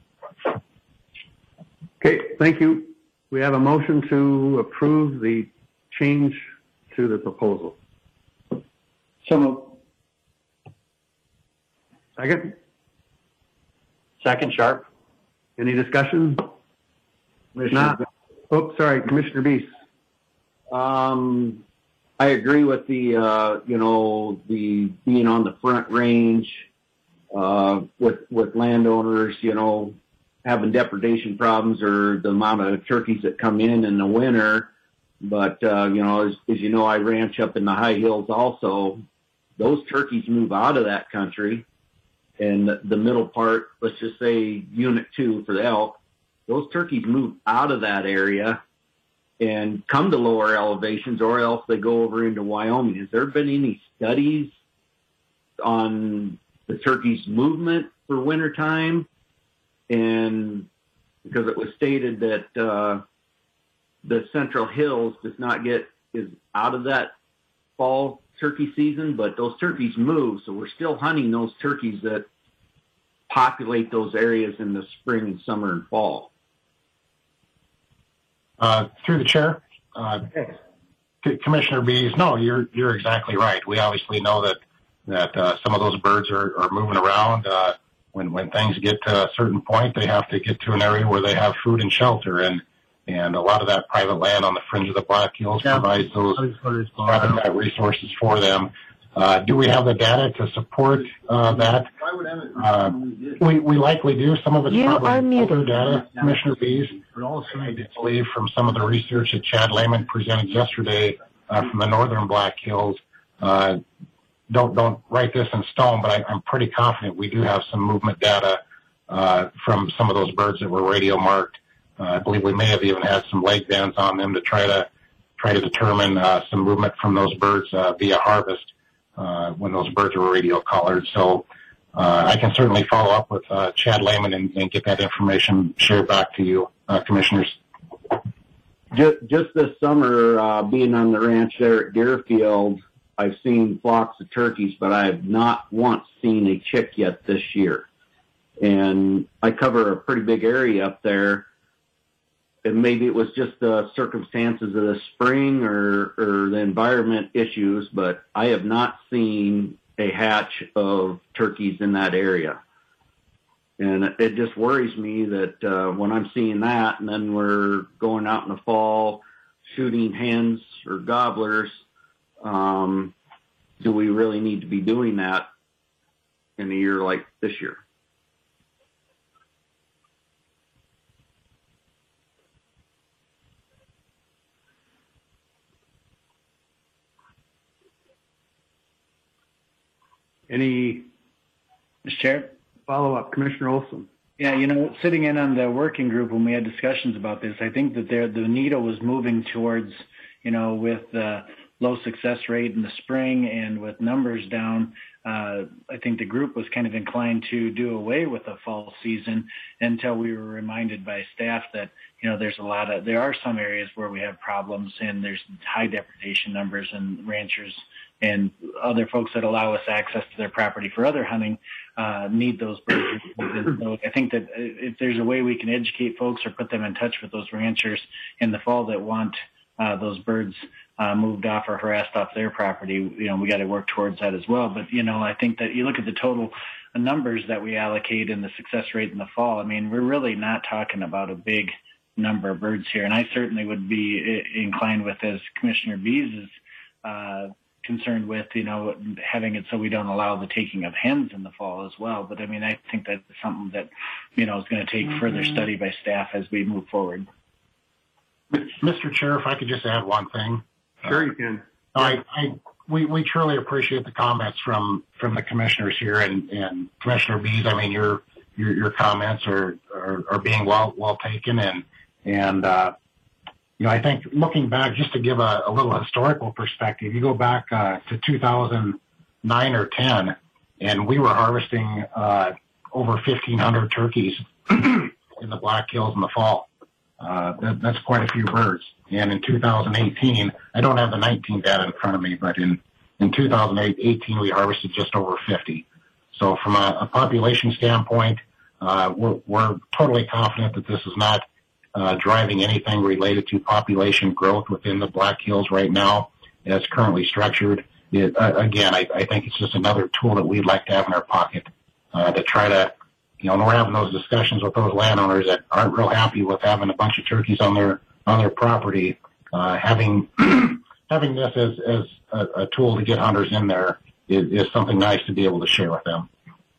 Speaker 3: Okay, thank you. We have a motion to approve the change to the proposal.
Speaker 5: So moved.
Speaker 3: Second?
Speaker 12: Second, Sharp.
Speaker 3: Any discussion?
Speaker 2: Commissioner,
Speaker 3: Sorry, Commissioner Beast.
Speaker 2: I agree with the the being on the front range with landowners, having depredation problems or the amount of turkeys that come in the winter. But as you know, I ranch up in the high hills also. Those turkeys move out of that country, and the middle part, let's just say Unit 2 for the elk, those turkeys move out of that area and come to lower elevations, or else they go over into Wyoming. Has there been any studies on the turkey's movement for wintertime? And because it was stated that the Central Hills is out of that fall turkey season, but those turkeys move, so we're still hunting those turkeys that populate those areas in the spring and summer and fall.
Speaker 4: Through the chair, Commissioner Bees, no, you're exactly right. We obviously know that some of those birds are moving around. When things get to a certain point, they have to get to an area where they have food and shelter, and a lot of that private land on the fringe of the Black Hills provides those habitat resources for them. Do we have the data to support that? We likely do. Some of it's probably older data, Commissioner Bees. But also, I believe from some of the research that Chad Lehman presented yesterday from the northern Black Hills, don't write this in stone, but I'm pretty confident we do have some movement data from some of those birds that were radio marked. I believe we may have even had some leg bands on them to try to determine some movement from those birds via harvest when those birds were radio collared. So I can certainly follow up with Chad Lehman and get that information shared back to you, Commissioners.
Speaker 2: Just this summer, being on the ranch there at Deerfield, I've seen flocks of turkeys, but I have not once seen a chick yet this year. And I cover a pretty big area up there. And maybe it was just the circumstances of the spring or the environment issues, but I have not seen a hatch of turkeys in that area. And it just worries me that when I'm seeing that, and then we're going out in the fall shooting hens or gobblers, do we really need to be doing that in a year like this year?
Speaker 3: Any
Speaker 5: Mr. Chair?
Speaker 3: follow-up, Commissioner Olson?
Speaker 5: Yeah, sitting in on the working group when we had discussions about this, I think that the needle was moving towards, with the low success rate in the spring and with numbers down, I think the group was kind of inclined to do away with the fall season until we were reminded by staff that, there are some areas where we have problems and there's high depredation numbers, and ranchers and other folks that allow us access to their property for other hunting need those birds. And so I think that if there's a way we can educate folks or put them in touch with those ranchers in the fall that want those birds moved off or harassed off their property, we got to work towards that as well. But, I think that you look at the total numbers that we allocate and the success rate in the fall, I mean, we're really not talking about a big number of birds here. And I certainly would be inclined with, as Commissioner Bees is concerned with, having it so we don't allow the taking of hens in the fall as well. But I mean, I think that's something that, is going to take further study by staff as we move forward.
Speaker 4: Mr. Chair, if I could just add one thing.
Speaker 3: Sure, you can.
Speaker 4: We truly appreciate the comments from the commissioners here and Commissioner Bees. I mean, your comments are being well taken, and I think looking back, just to give a little historical perspective, you go back to 2009 or 10, and we were harvesting over 1,500 turkeys in the Black Hills in the fall. That's quite a few birds. And in 2018, I don't have the 19 data in front of me, but in 2018, we harvested just over 50. So from a population standpoint, we're totally confident that this is not driving anything related to population growth within the Black Hills right now as currently structured. Again, I think it's just another tool that we'd like to have in our pocket to try to, when we're having those discussions with those landowners that aren't real happy with having a bunch of turkeys on their property, having this as a tool to get hunters in there is something nice to be able to share with them.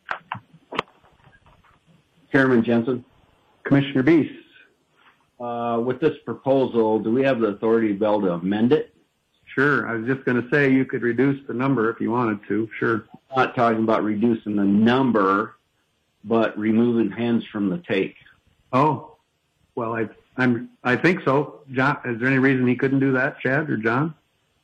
Speaker 2: Chairman Jensen,
Speaker 3: Commissioner Bees.
Speaker 2: with this proposal, do we have the authority to be able to amend it?
Speaker 3: Sure. I was just going to say you could reduce the number if you wanted to. Sure.
Speaker 2: I'm not talking about reducing the number, but removing hens from the take.
Speaker 3: Oh, well, I think so. John, is there any reason he couldn't do that, Chad or John?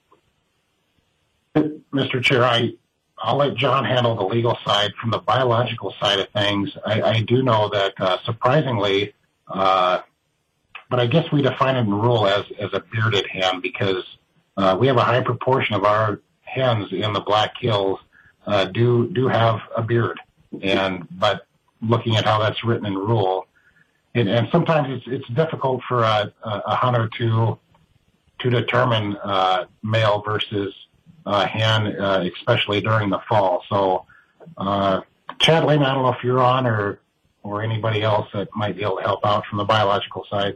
Speaker 4: Mr. Chair, I'll let John handle the legal side. From the biological side of things, I do know that surprisingly, but I guess we define it in rule as a bearded hen because we have a high proportion of our hens in the Black Hills do have a beard, but looking at how that's written in rule, and sometimes it's difficult for a hunter to determine male versus hen, especially during the fall. So, Chad Lehman, I don't know if you're on or anybody else that might be able to help out from the biological side.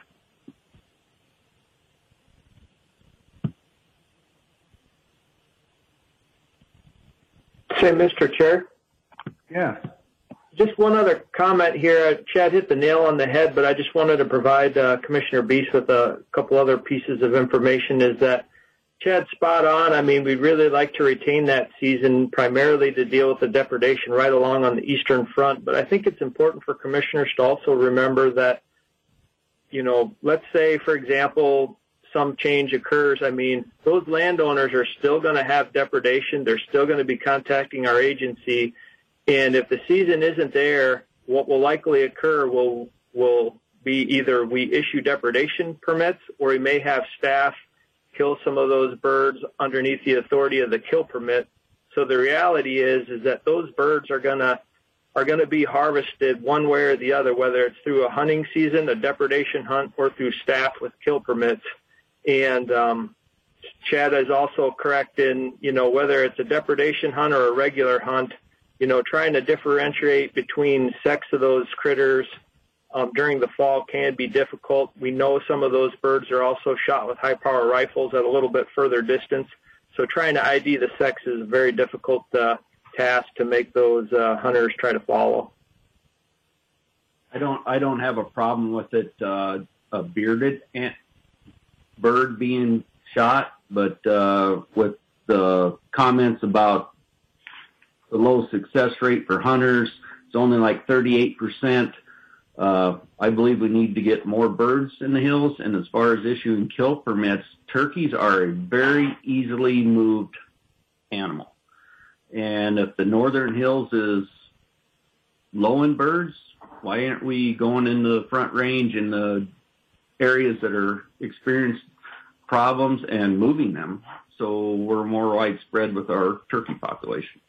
Speaker 13: Say, Mr. Chair.
Speaker 3: Yeah.
Speaker 13: Just one other comment here. Chad hit the nail on the head, but I just wanted to provide Commissioner Beast with a couple other pieces of information. Is that Chad's spot on. I mean, we'd really like to retain that season primarily to deal with the depredation right along on the eastern front. But I think it's important for commissioners to also remember that, let's say, for example, some change occurs. I mean, those landowners are still going to have depredation. They're still going to be contacting our agency. And if the season isn't there, what will likely occur will be either we issue depredation permits or we may have staff kill some of those birds underneath the authority of the kill permit. So the reality is that those birds are gonna be harvested one way or the other, whether it's through a hunting season, a depredation hunt, or through staff with kill permits. And Chad is also correct in, whether it's a depredation hunt or a regular hunt, trying to differentiate between sex of those critters during the fall can be difficult. We know some of those birds are also shot with high-power rifles at a little bit further distance. So trying to ID the sex is a very difficult task to make those hunters try to follow.
Speaker 2: I don't have a problem with it, a bearded bird being shot, but with the comments about the low success rate for hunters, It's only like 38%. I believe we need to get more birds in the hills. And as far as issuing kill permits, turkeys are a very easily moved animal. And if the northern hills is low in birds, why aren't we going in the Front Range in the areas that are experienced problems and moving them so we're more widespread with our turkey population?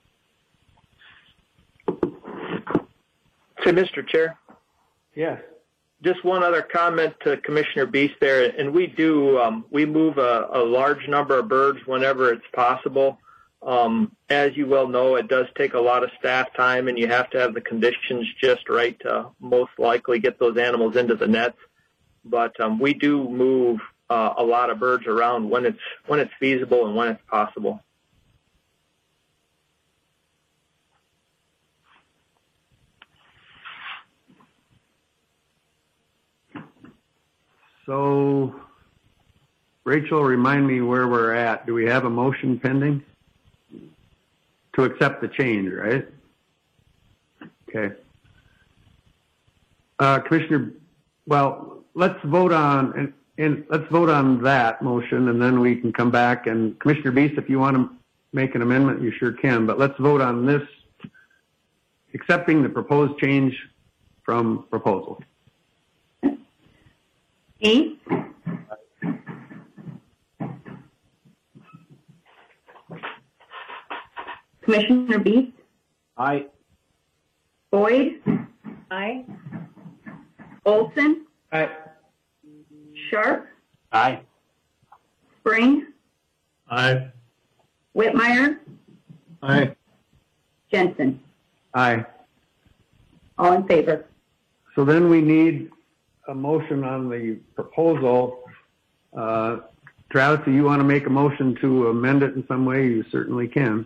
Speaker 13: Say, Mr. Chair.
Speaker 3: Yes.
Speaker 13: Just one other comment to Commissioner Beast there, and we do, we move a large number of birds whenever it's possible. As you well know, it does take a lot of staff time, and you have to have the conditions just right to most likely get those animals into the nets. But we do move a lot of birds around when it's feasible and when it's possible.
Speaker 3: So, Rachel, remind me where we're at. Do we have a motion pending to accept the change, right? Okay. Commissioner, well, let's vote on and let's vote on that motion, and then we can come back. And Commissioner Beast, if you want to make an amendment, you sure can. But let's vote on this, accepting the proposed change from proposal.
Speaker 11: Beast? Commissioner Beast?
Speaker 2: Aye.
Speaker 11: Boyd? Aye. Olson?
Speaker 3: Aye.
Speaker 11: Sharp?
Speaker 12: Aye.
Speaker 11: Spring?
Speaker 7: Aye.
Speaker 11: Whitmire?
Speaker 10: Aye.
Speaker 11: Jensen?
Speaker 3: Aye.
Speaker 11: All in favor?
Speaker 3: So then we need a motion on the proposal. Travis, do you want to make a motion to amend it in some way? You certainly can.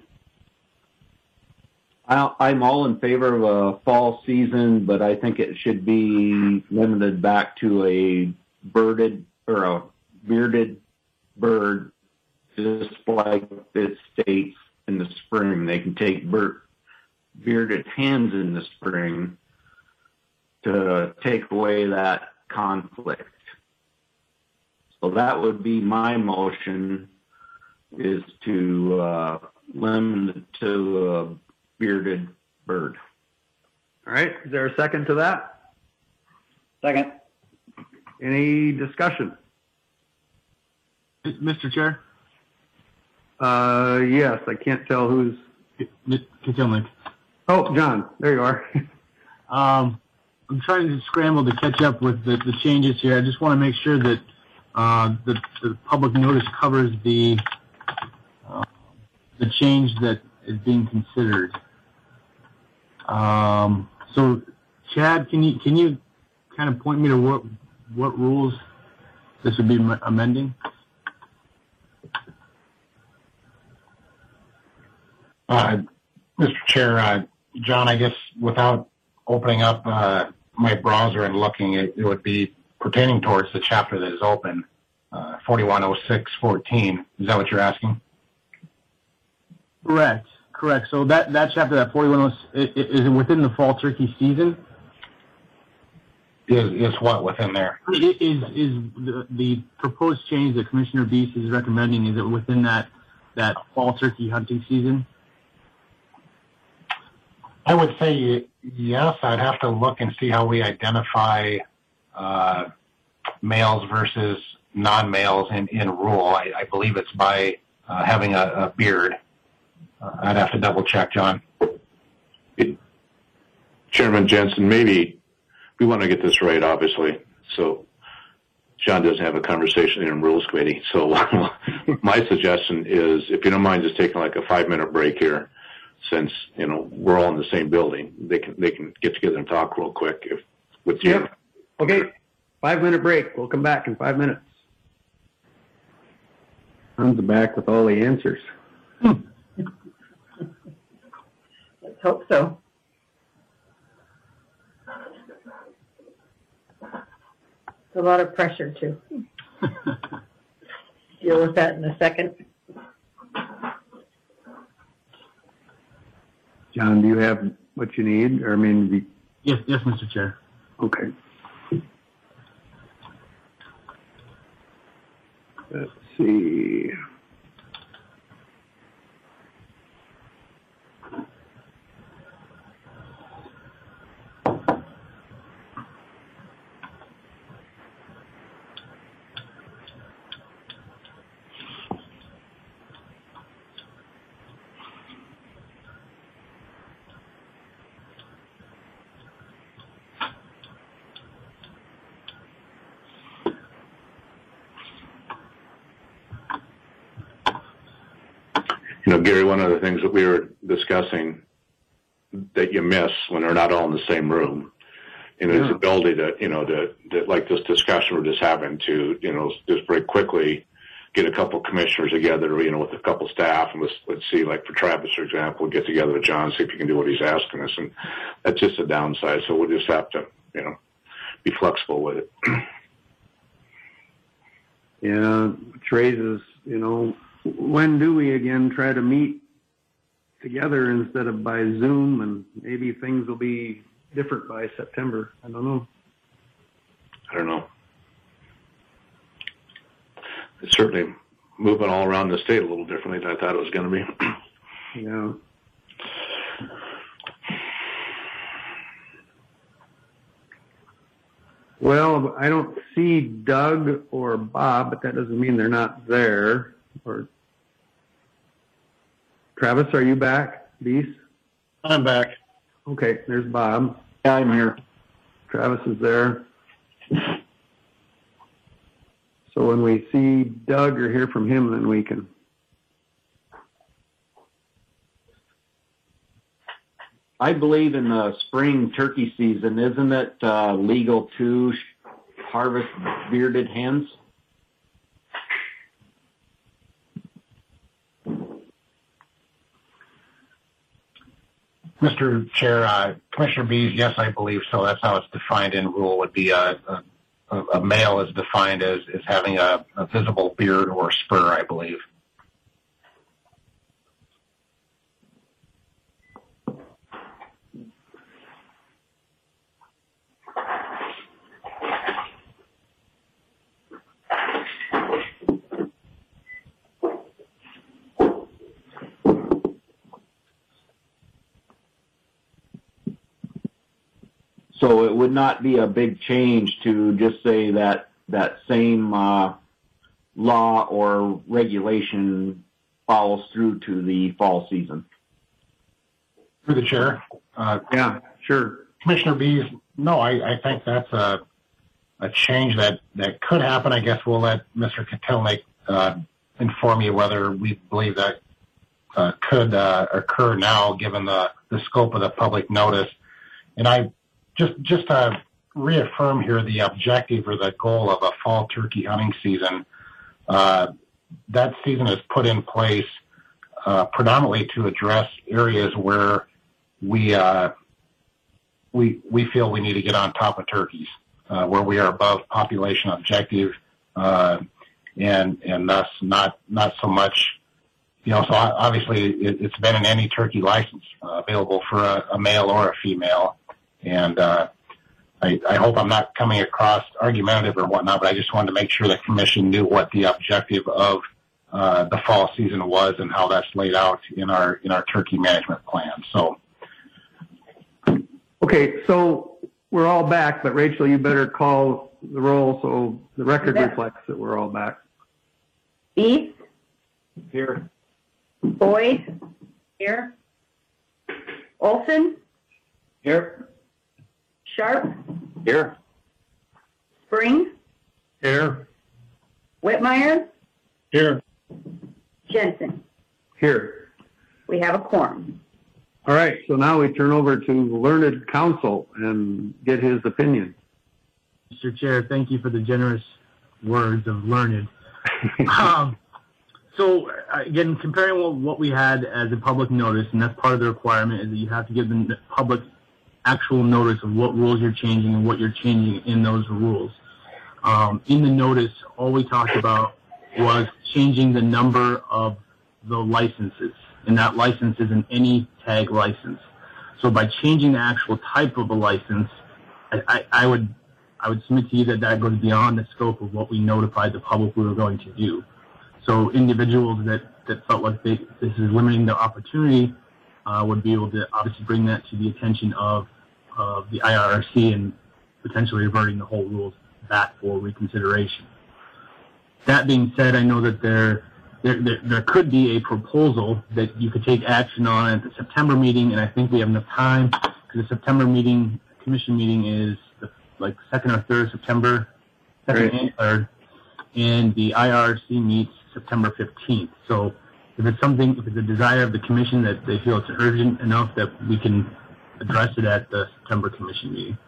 Speaker 2: I'm all in favor of a fall season, but I think it should be limited back to a birded or a bearded bird, just like it states in the spring. They can take bearded hens in the spring to take away that conflict. So that would be my motion, is to limit it to a bearded bird.
Speaker 3: All right. Is there a second to that?
Speaker 12: Second.
Speaker 3: Any discussion?
Speaker 9: Mr. Chair?
Speaker 3: Yes. I can't tell who's.
Speaker 9: Katilnik.
Speaker 3: Oh, John. There you are.
Speaker 9: I'm trying to scramble to catch up with the changes here. I just want to make sure that the public notice covers the change that is being considered. So, Chad, can you kind of point me to what rules this would be amending?
Speaker 4: Mr. Chair, John, I guess without opening up my browser and looking, it would be pertaining towards the chapter that is open, 4106.14. Is that what you're asking?
Speaker 9: Correct. So that chapter, that 4106, is it within the fall turkey season?
Speaker 4: Is what within there?
Speaker 9: Is the proposed change that Commissioner Beast is recommending, is it within that fall turkey hunting season?
Speaker 4: I would say yes. I'd have to look and see how we identify males versus non-males in rule. I believe it's by having a beard. I'd have to double check, John.
Speaker 14: Chairman Jensen, maybe we want to get this right, obviously. So John doesn't have a conversation in Rules Committee. So my suggestion is, if you don't mind just taking like a 5-minute break here, since, you know, we're all in the same building, they can get together and talk real quick with you.
Speaker 3: Yep. Okay. 5-minute break. We'll come back in 5 minutes. I'm back with all the answers.
Speaker 11: Let's hope so. It's a lot of pressure to deal with that in a second.
Speaker 3: John, do you have what you need? Or, I mean,
Speaker 9: Yes, Mr. Chair.
Speaker 3: okay. Let's see.
Speaker 14: Gary, one of the things that we were discussing that you miss when they're not all in the same room, is the ability to, like this discussion we're just having, to, just very quickly get a couple commissioners together, with a couple staff, and let's see, like for Travis, for example, get together with John, see if he can do what he's asking us, and that's just a downside. So we'll just have to, be flexible with it.
Speaker 3: Yeah, which raises, when do we again try to meet together instead of by Zoom, and maybe things will be different by September. I don't know.
Speaker 14: It's certainly moving all around the state a little differently than I thought it was going to be.
Speaker 3: Yeah. Well, I don't see Doug or Bob, but that doesn't mean they're not there. Or Travis, are you back? Beast?
Speaker 10: I'm back.
Speaker 3: Okay, there's Bob.
Speaker 10: Yeah, I'm here.
Speaker 3: Travis is there. So when we see Doug or hear from him, then we can.
Speaker 2: I believe in the spring turkey season, isn't it legal to harvest bearded hens?
Speaker 4: Mr. Chair, Commissioner Bees, yes, I believe so. That's how it's defined in rule. Would be a male is defined as having a visible beard or spur, I believe.
Speaker 2: So it would not be a big change to just say that same law or regulation follows through to the fall season.
Speaker 4: Through the chair.
Speaker 3: Yeah, sure.
Speaker 4: Commissioner Bees, no, I think that's a change that could happen. I guess we'll let Mr. Kotelnik inform you whether we believe that could occur now, given the scope of the public notice. And I just to reaffirm here the objective or the goal of a fall turkey hunting season. That season is put in place predominantly to address areas where we feel we need to get on top of turkeys, where we are above population objective, and thus not so much. So obviously it's been in any turkey license available for a male or a female. And I hope I'm not coming across argumentative or whatnot, but I just wanted to make sure the commission knew what the objective of the fall season was and how that's laid out in our turkey management plan. So,
Speaker 3: okay, so we're all back, but Rachel, you better call the roll so the record reflects that we're all back.
Speaker 15: Beast?
Speaker 2: Here.
Speaker 15: Boyd? Here. Olson?
Speaker 2: Here.
Speaker 15: Sharp?
Speaker 2: Here.
Speaker 15: Spring?
Speaker 10: Here.
Speaker 15: Whitmire?
Speaker 10: Here.
Speaker 15: Jensen?
Speaker 3: Here.
Speaker 15: We have a quorum.
Speaker 3: All right, so now we turn over to learned counsel and get his opinion.
Speaker 9: Mr. Chair, thank you for the generous words of learned. So, again, comparing what we had as a public notice, and that's part of the requirement, is that you have to give the public actual notice of what rules you're changing and what you're changing in those rules. In the notice, all we talked about was changing the number of the licenses, and that license is an any tag license. So by changing the actual type of a license, I would submit to you that goes beyond the scope of what we notified the public we were going to do. So individuals that felt like this is limiting their opportunity would be able to obviously bring that to the attention of the IRC and potentially reverting the whole rules back for reconsideration. That being said, I know that there could be a proposal that you could take action on at the September meeting, and I think we have enough time because the September meeting, commission meeting, is like 2nd or 3rd September, 2nd and 3rd, and the IRC meets September 15th. So if it's a desire of the commission that they feel it's urgent enough that we can address it at the September commission meeting.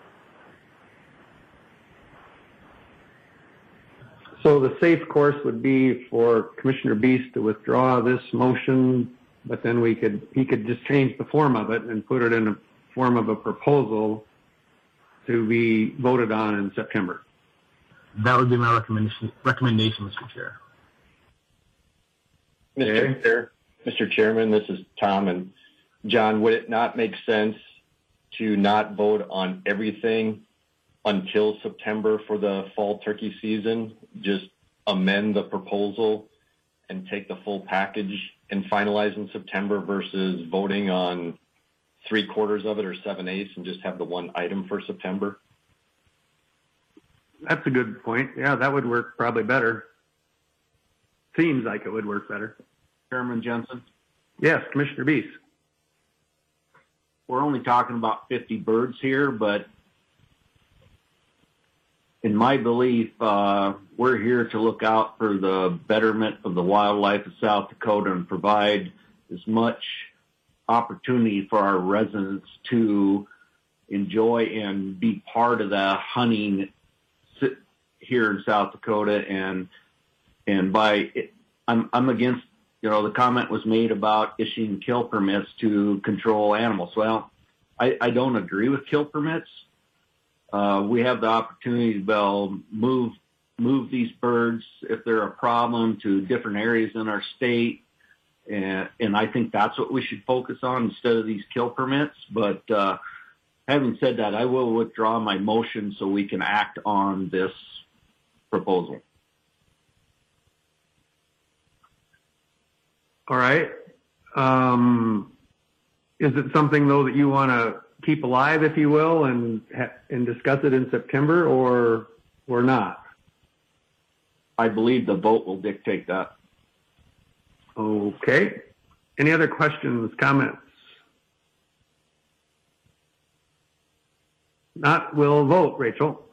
Speaker 3: So the safe course would be for Commissioner Beast to withdraw this motion, but then he could just change the form of it and put it in the form of a proposal to be voted on in September.
Speaker 9: That would be my recommendation, Mr. Chair.
Speaker 8: Mr. Chairman, this is Tom, and John, would it not make sense to not vote on everything until September for the fall turkey season? Just amend the proposal and take the full package and finalize in September versus voting on 3/4 of it or 7/8 and just have the one item for September?
Speaker 3: That's a good point. Yeah, that would work probably better. Seems like it would work better.
Speaker 2: Chairman Jensen?
Speaker 3: Yes, Commissioner Beast.
Speaker 2: We're only talking about 50 birds here, but in my belief, we're here to look out for the betterment of the wildlife of South Dakota and provide as much opportunity for our residents to enjoy and be part of the hunting here in South Dakota. And I'm against, the comment was made about issuing kill permits to control animals. Well, I don't agree with kill permits. We have the opportunity to move these birds if they're a problem to different areas in our state, and I think that's what we should focus on instead of these kill permits. But having said that, I will withdraw my motion so we can act on this proposal.
Speaker 3: All right. Is it something though that you want to keep alive, if you will, and discuss it in September, or not?
Speaker 2: I believe the vote will dictate that.
Speaker 3: Okay. Any other questions, comments? Not, we'll vote, Rachel.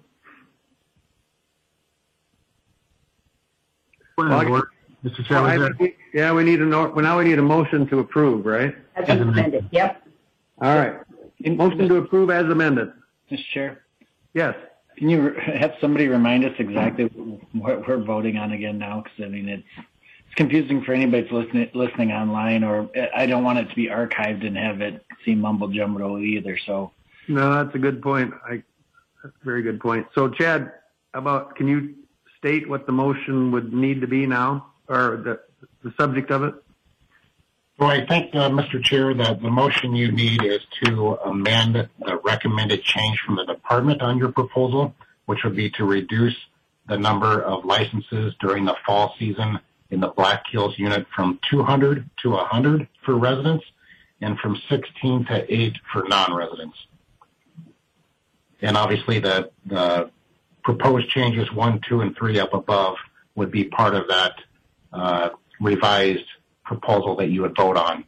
Speaker 9: Mr. Chairman,
Speaker 3: yeah, we need now we need a motion to approve, right?
Speaker 15: As amended. Yep.
Speaker 3: All right. Motion to approve as amended.
Speaker 5: Mr. Chair?
Speaker 3: Yes.
Speaker 5: Can you have somebody remind us exactly what we're voting on again now? Because, I mean, it's confusing for anybody that's listening online, or I don't want it to be archived and have it seem mumble-jumble either. So.
Speaker 3: No, that's a good point. That's a very good point. So, Chad, can you state what the motion would need to be now, or the subject of it?
Speaker 4: Well, I think, Mr. Chair, that the motion you need is to amend the recommended change from the department on your proposal, which would be to reduce the number of licenses during the fall season in the Black Hills unit from 200 to 100 for residents and from 16 to 8 for non-residents. And obviously the proposed changes 1, 2, and 3 up above would be part of that revised proposal that you would vote on.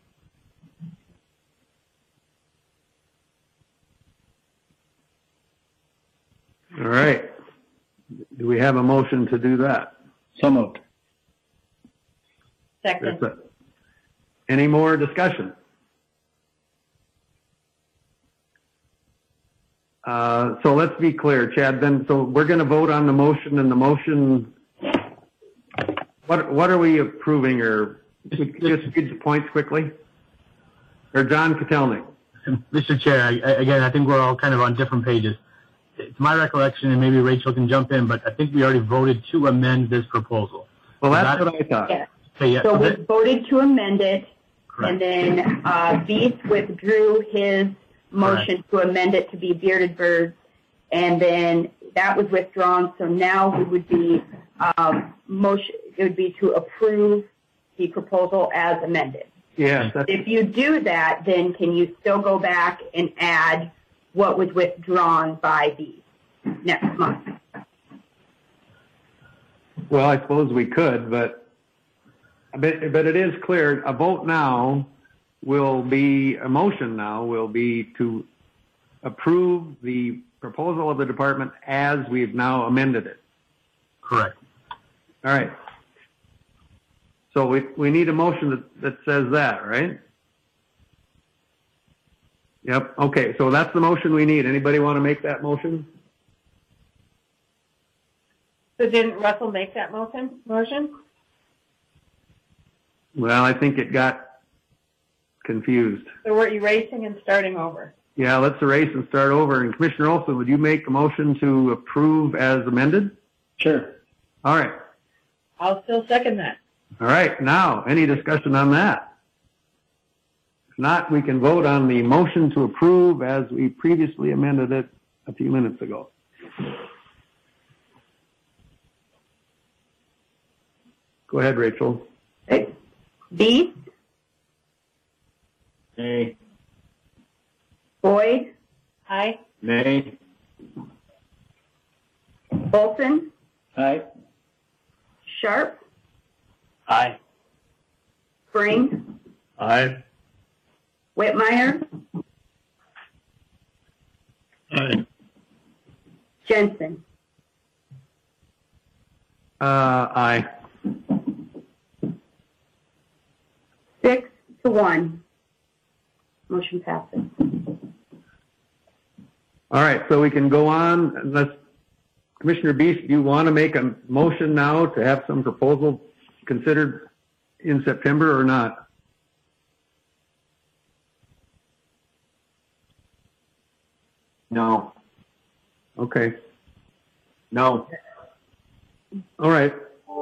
Speaker 3: All right. Do we have a motion to do that?
Speaker 5: So moved.
Speaker 1: Second.
Speaker 3: Any more discussion? So let's be clear, Chad, then, so we're going to vote on the motion, and the motion, what are we approving, or just read the points quickly? Or John Kotelnik?
Speaker 9: Mr. Chair, again, I think we're all kind of on different pages. It's my recollection, and maybe Rachel can jump in, but I think we already voted to amend this proposal.
Speaker 3: Well, that's what I thought.
Speaker 15: Yes.
Speaker 9: Okay, yeah.
Speaker 15: So we voted to amend it And then Beast withdrew his motion to amend it to be bearded birds, and then that was withdrawn. So now it would be motion. It would be to approve the proposal as amended.
Speaker 3: Yes.
Speaker 15: If you do that, then can you still go back and add what was withdrawn by Beast next month?
Speaker 3: Well, I suppose we could, but it is clear. A vote now will be, a motion now will be to approve the proposal of the department as we've now amended it.
Speaker 9: Correct.
Speaker 3: All right. So we need a motion that says that, right? Yep. Okay. So that's the motion we need. Anybody want to make that motion?
Speaker 1: So didn't Russell make that motion?
Speaker 3: Well, I think it got confused.
Speaker 1: So we're erasing and starting over.
Speaker 3: Yeah, let's erase and start over. And Commissioner Olson, would you make a motion to approve as amended?
Speaker 5: Sure.
Speaker 3: All right.
Speaker 1: I'll still second that.
Speaker 3: All right. Now, any discussion on that? If not, we can vote on the motion to approve as we previously amended it a few minutes ago. Go ahead, Rachel.
Speaker 15: Beast,
Speaker 5: Nay.
Speaker 15: Boyd,
Speaker 1: Aye.
Speaker 5: Nay.
Speaker 15: Olson,
Speaker 5: Aye.
Speaker 15: Sharp,
Speaker 12: Aye.
Speaker 15: Spring,
Speaker 14: Aye.
Speaker 15: Whitmire,
Speaker 10: Aye.
Speaker 15: Jensen.
Speaker 3: Aye.
Speaker 15: 6-1. Motion passes.
Speaker 3: All right. So we can go on unless Commissioner Beast, do you want to make a motion now to have some proposal considered in September or not?
Speaker 2: No.
Speaker 3: Okay.
Speaker 2: No.
Speaker 3: All right.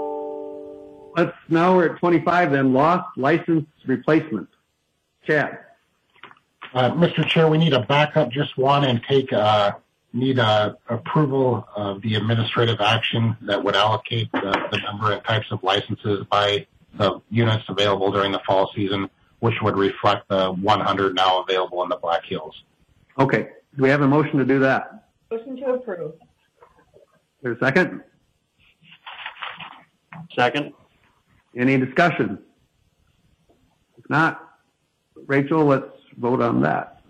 Speaker 3: Now we're at 25 then, lost license replacement. Chad.
Speaker 4: Mr. Chair, we need a backup just one and need approval of the administrative action that would allocate the number and types of licenses by the units available during the fall season, which would reflect the 100 now available in the Black Hills.
Speaker 3: Okay. Do we have a motion to do that?
Speaker 1: Motion to approve.
Speaker 3: There's a second?
Speaker 12: Second.
Speaker 3: Any discussion? If not, Rachel, let's vote on that.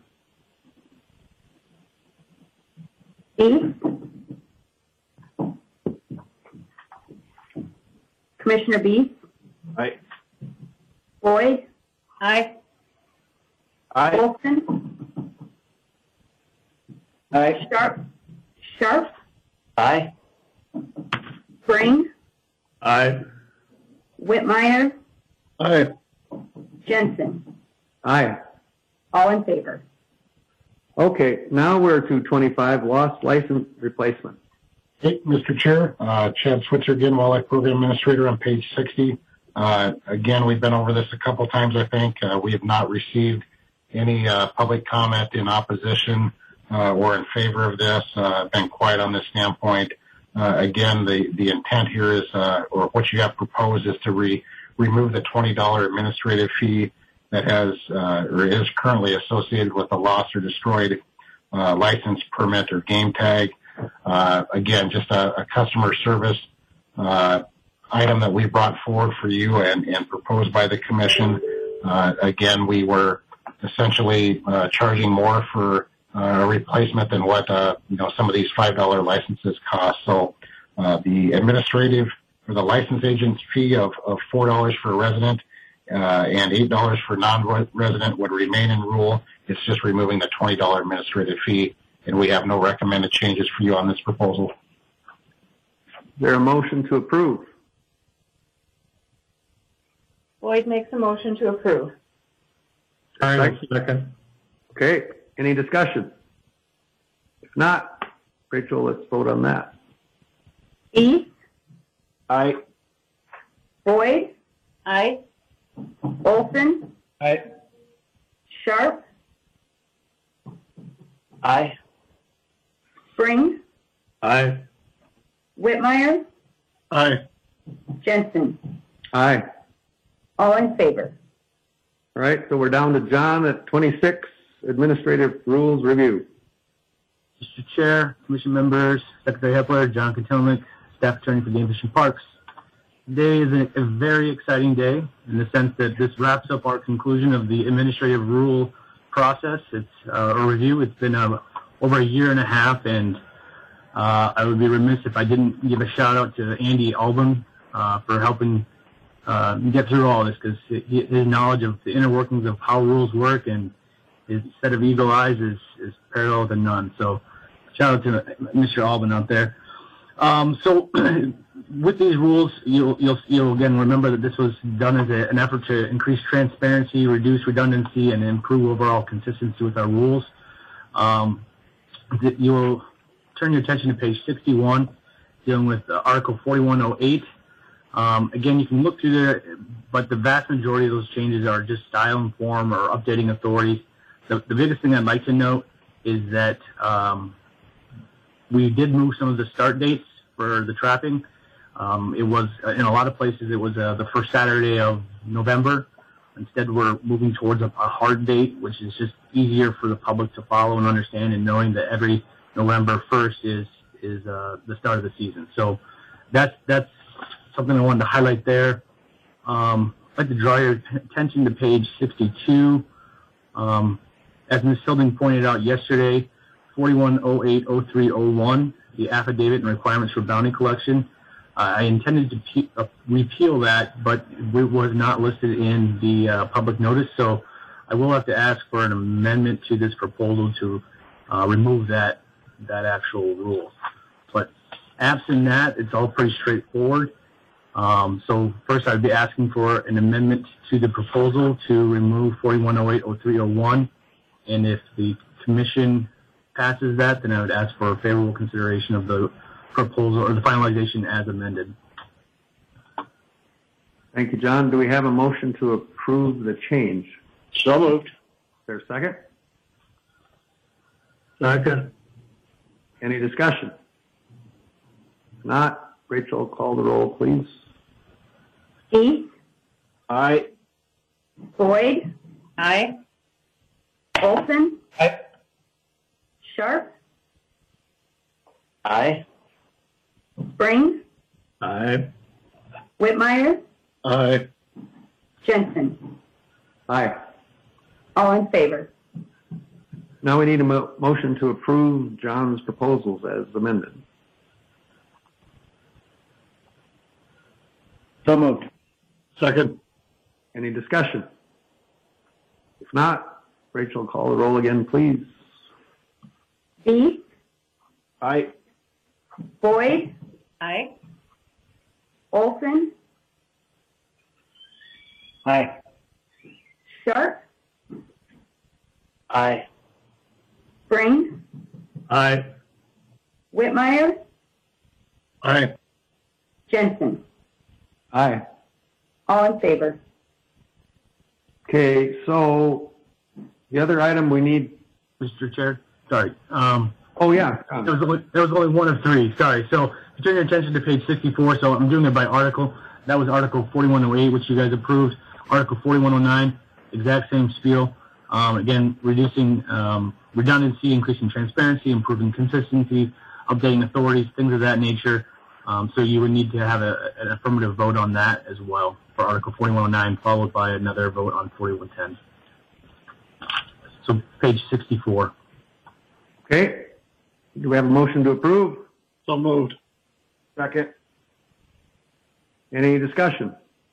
Speaker 15: Beast, Commissioner Beast,
Speaker 2: Aye.
Speaker 15: Boyd,
Speaker 1: Aye.
Speaker 2: Aye.
Speaker 15: Olson,
Speaker 5: Aye.
Speaker 15: Sharp,
Speaker 12: Aye.
Speaker 15: Spring,
Speaker 14: Aye.
Speaker 15: Whitmire,
Speaker 10: Aye.
Speaker 15: Jensen.
Speaker 3: Aye.
Speaker 15: All in favor.
Speaker 3: Okay, now we're to 25, lost license replacement.
Speaker 4: Hey, Mr. Chair, Chad Switzer again, Wildlife Program Administrator on page 60. Again, we've been over this a couple times, I think. We have not received any public comment in opposition or in favor of this. Been quiet on this standpoint. Again, the intent here is, or what you have proposed is to remove the $20 administrative fee that has or is currently associated with a lost or destroyed license, permit, or game tag. Again, just a customer service item that we brought forward for you and proposed by the commission. Again, we were essentially charging more for a replacement than what some of these $5 licenses cost. So the administrative or the license agent's fee of $4 for a resident and $8 for non-resident would remain in rule. It's just removing the $20 administrative fee, and we have no recommended changes for you on this proposal.
Speaker 3: Is there a motion to approve?
Speaker 1: Boyd makes a motion to approve.
Speaker 10: Second.
Speaker 3: Okay, any discussion? If not, Rachel, let's vote on that.
Speaker 15: Beast,
Speaker 2: Aye.
Speaker 15: Boyd,
Speaker 1: Aye.
Speaker 15: Olson,
Speaker 5: Aye.
Speaker 15: Sharp,
Speaker 12: Aye.
Speaker 15: Springs,
Speaker 14: Aye.
Speaker 15: Whitmire,
Speaker 10: Aye.
Speaker 15: Jensen.
Speaker 3: Aye.
Speaker 15: All in favor.
Speaker 3: All right, so we're down to John at 26, Administrative Rules Review.
Speaker 9: Mr. Chair, Commission members, Secretary Hepler, John Katilnik, Staff Attorney for Game Fish and Parks. Today is a very exciting day in the sense that this wraps up our conclusion of the administrative rule process. It's a review. It's been over a year and a half, and I would be remiss if I didn't give a shout out to Andy Albin for helping get through all this, because his knowledge of the inner workings of how rules work and his set of eagle eyes is parallel to none. So shout out to Mr. Albin out there. So with these rules, you'll again remember that this was done as an effort to increase transparency, reduce redundancy, and improve overall consistency with our rules. You'll turn your attention to page 61, dealing with Article 4108. Again, you can look through there, but the vast majority of those changes are just style and form or updating authorities. The biggest thing I'd like to note is that we did move some of the start dates for the trapping. It was, in a lot of places, it was the first Saturday of November. Instead, we're moving towards a hard date, which is just easier for the public to follow and understand, and knowing that every November 1st is the start of the season. So that's something I wanted to highlight there. I'd like to draw your attention to page 62. As Ms. Hilding pointed out yesterday, 41080301, the affidavit and requirements for bounty collection. I intended to repeal that, but it was not listed in the public notice, so I will have to ask for an amendment to this proposal to remove that actual rule. But absent that, it's all pretty straightforward. So first, I'd be asking for an amendment to the proposal to remove 41080301, and if the commission passes that, then I would ask for a favorable consideration of the proposal or the finalization as amended.
Speaker 3: Thank you, John. Do we have a motion to approve the change?
Speaker 12: So moved.
Speaker 3: Is there a second?
Speaker 10: Second.
Speaker 3: Any discussion? If not, Rachel, call the roll, please.
Speaker 15: Steve,
Speaker 12: Aye.
Speaker 15: Boyd,
Speaker 1: Aye.
Speaker 15: Olson,
Speaker 12: Aye.
Speaker 15: Sharp,
Speaker 12: Aye.
Speaker 15: Springs,
Speaker 10: Aye.
Speaker 15: Whitmire,
Speaker 10: Aye.
Speaker 15: Jensen.
Speaker 3: Aye.
Speaker 15: All in favor.
Speaker 3: Now we need a motion to approve John's proposals as amended.
Speaker 5: So moved.
Speaker 10: Second.
Speaker 3: Any discussion? If not, Rachel, call the roll again, please.
Speaker 15: Steve,
Speaker 12: Aye.
Speaker 15: Boyd,
Speaker 1: Aye.
Speaker 15: Olson,
Speaker 5: Aye.
Speaker 15: Sharp,
Speaker 12: Aye.
Speaker 15: Springs,
Speaker 10: Aye.
Speaker 15: Whitmire,
Speaker 10: Aye.
Speaker 15: Jensen.
Speaker 3: Aye.
Speaker 15: All in favor.
Speaker 3: Okay, so the other item we need.
Speaker 9: Mr. Chair, sorry.
Speaker 3: Oh, yeah.
Speaker 9: There was only one of three. Sorry. So if you turn your attention to page 64, so I'm doing it by article. That was Article 4108, which you guys approved. Article 4109, exact same spiel. Again, reducing redundancy, increasing transparency, improving consistency, updating authorities, things of that nature. So you would need to have an affirmative vote on that as well for Article 4109, followed by another vote on 4110. So page 64.
Speaker 3: Okay. Do we have a motion to approve?
Speaker 10: So moved.
Speaker 3: Second. Any discussion?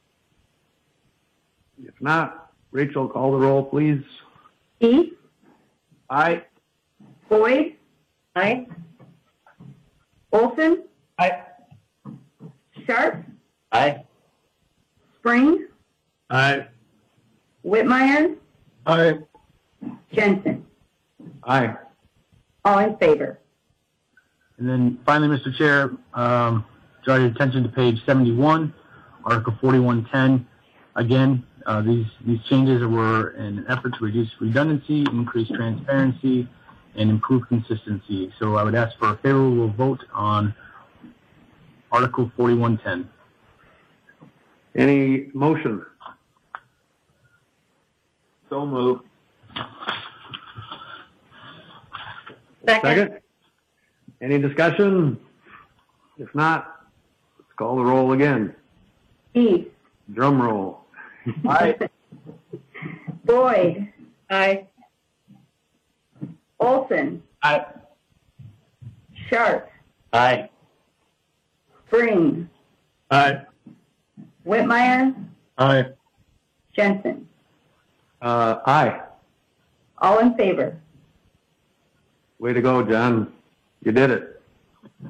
Speaker 3: If not, Rachel, call the roll, please.
Speaker 15: Steve,
Speaker 3: Aye.
Speaker 15: Boyd,
Speaker 1: Aye.
Speaker 15: Olson,
Speaker 12: Aye.
Speaker 15: Sharp,
Speaker 12: Aye.
Speaker 15: Springs,
Speaker 10: Aye.
Speaker 15: Whitmire,
Speaker 10: Aye.
Speaker 15: Jensen.
Speaker 3: Aye.
Speaker 15: All in favor.
Speaker 9: And then finally, Mr. Chair, draw your attention to page 71, Article 4110. Again, These changes were in an effort to reduce redundancy, increase transparency, and improve consistency. So I would ask for a favorable vote on Article 4110.
Speaker 3: Any motion?
Speaker 2: So moved.
Speaker 1: Second.
Speaker 3: Any discussion? If not, let's call the roll again.
Speaker 15: Dees.
Speaker 3: Drum roll.
Speaker 2: Aye.
Speaker 15: Boyd.
Speaker 1: Aye.
Speaker 15: Olson.
Speaker 5: Aye.
Speaker 15: Sharp.
Speaker 12: Aye.
Speaker 15: Spring.
Speaker 10: Aye.
Speaker 15: Whitmire.
Speaker 10: Aye.
Speaker 15: Jensen.
Speaker 3: Aye.
Speaker 15: All in favor.
Speaker 3: Way to go, John. You did it.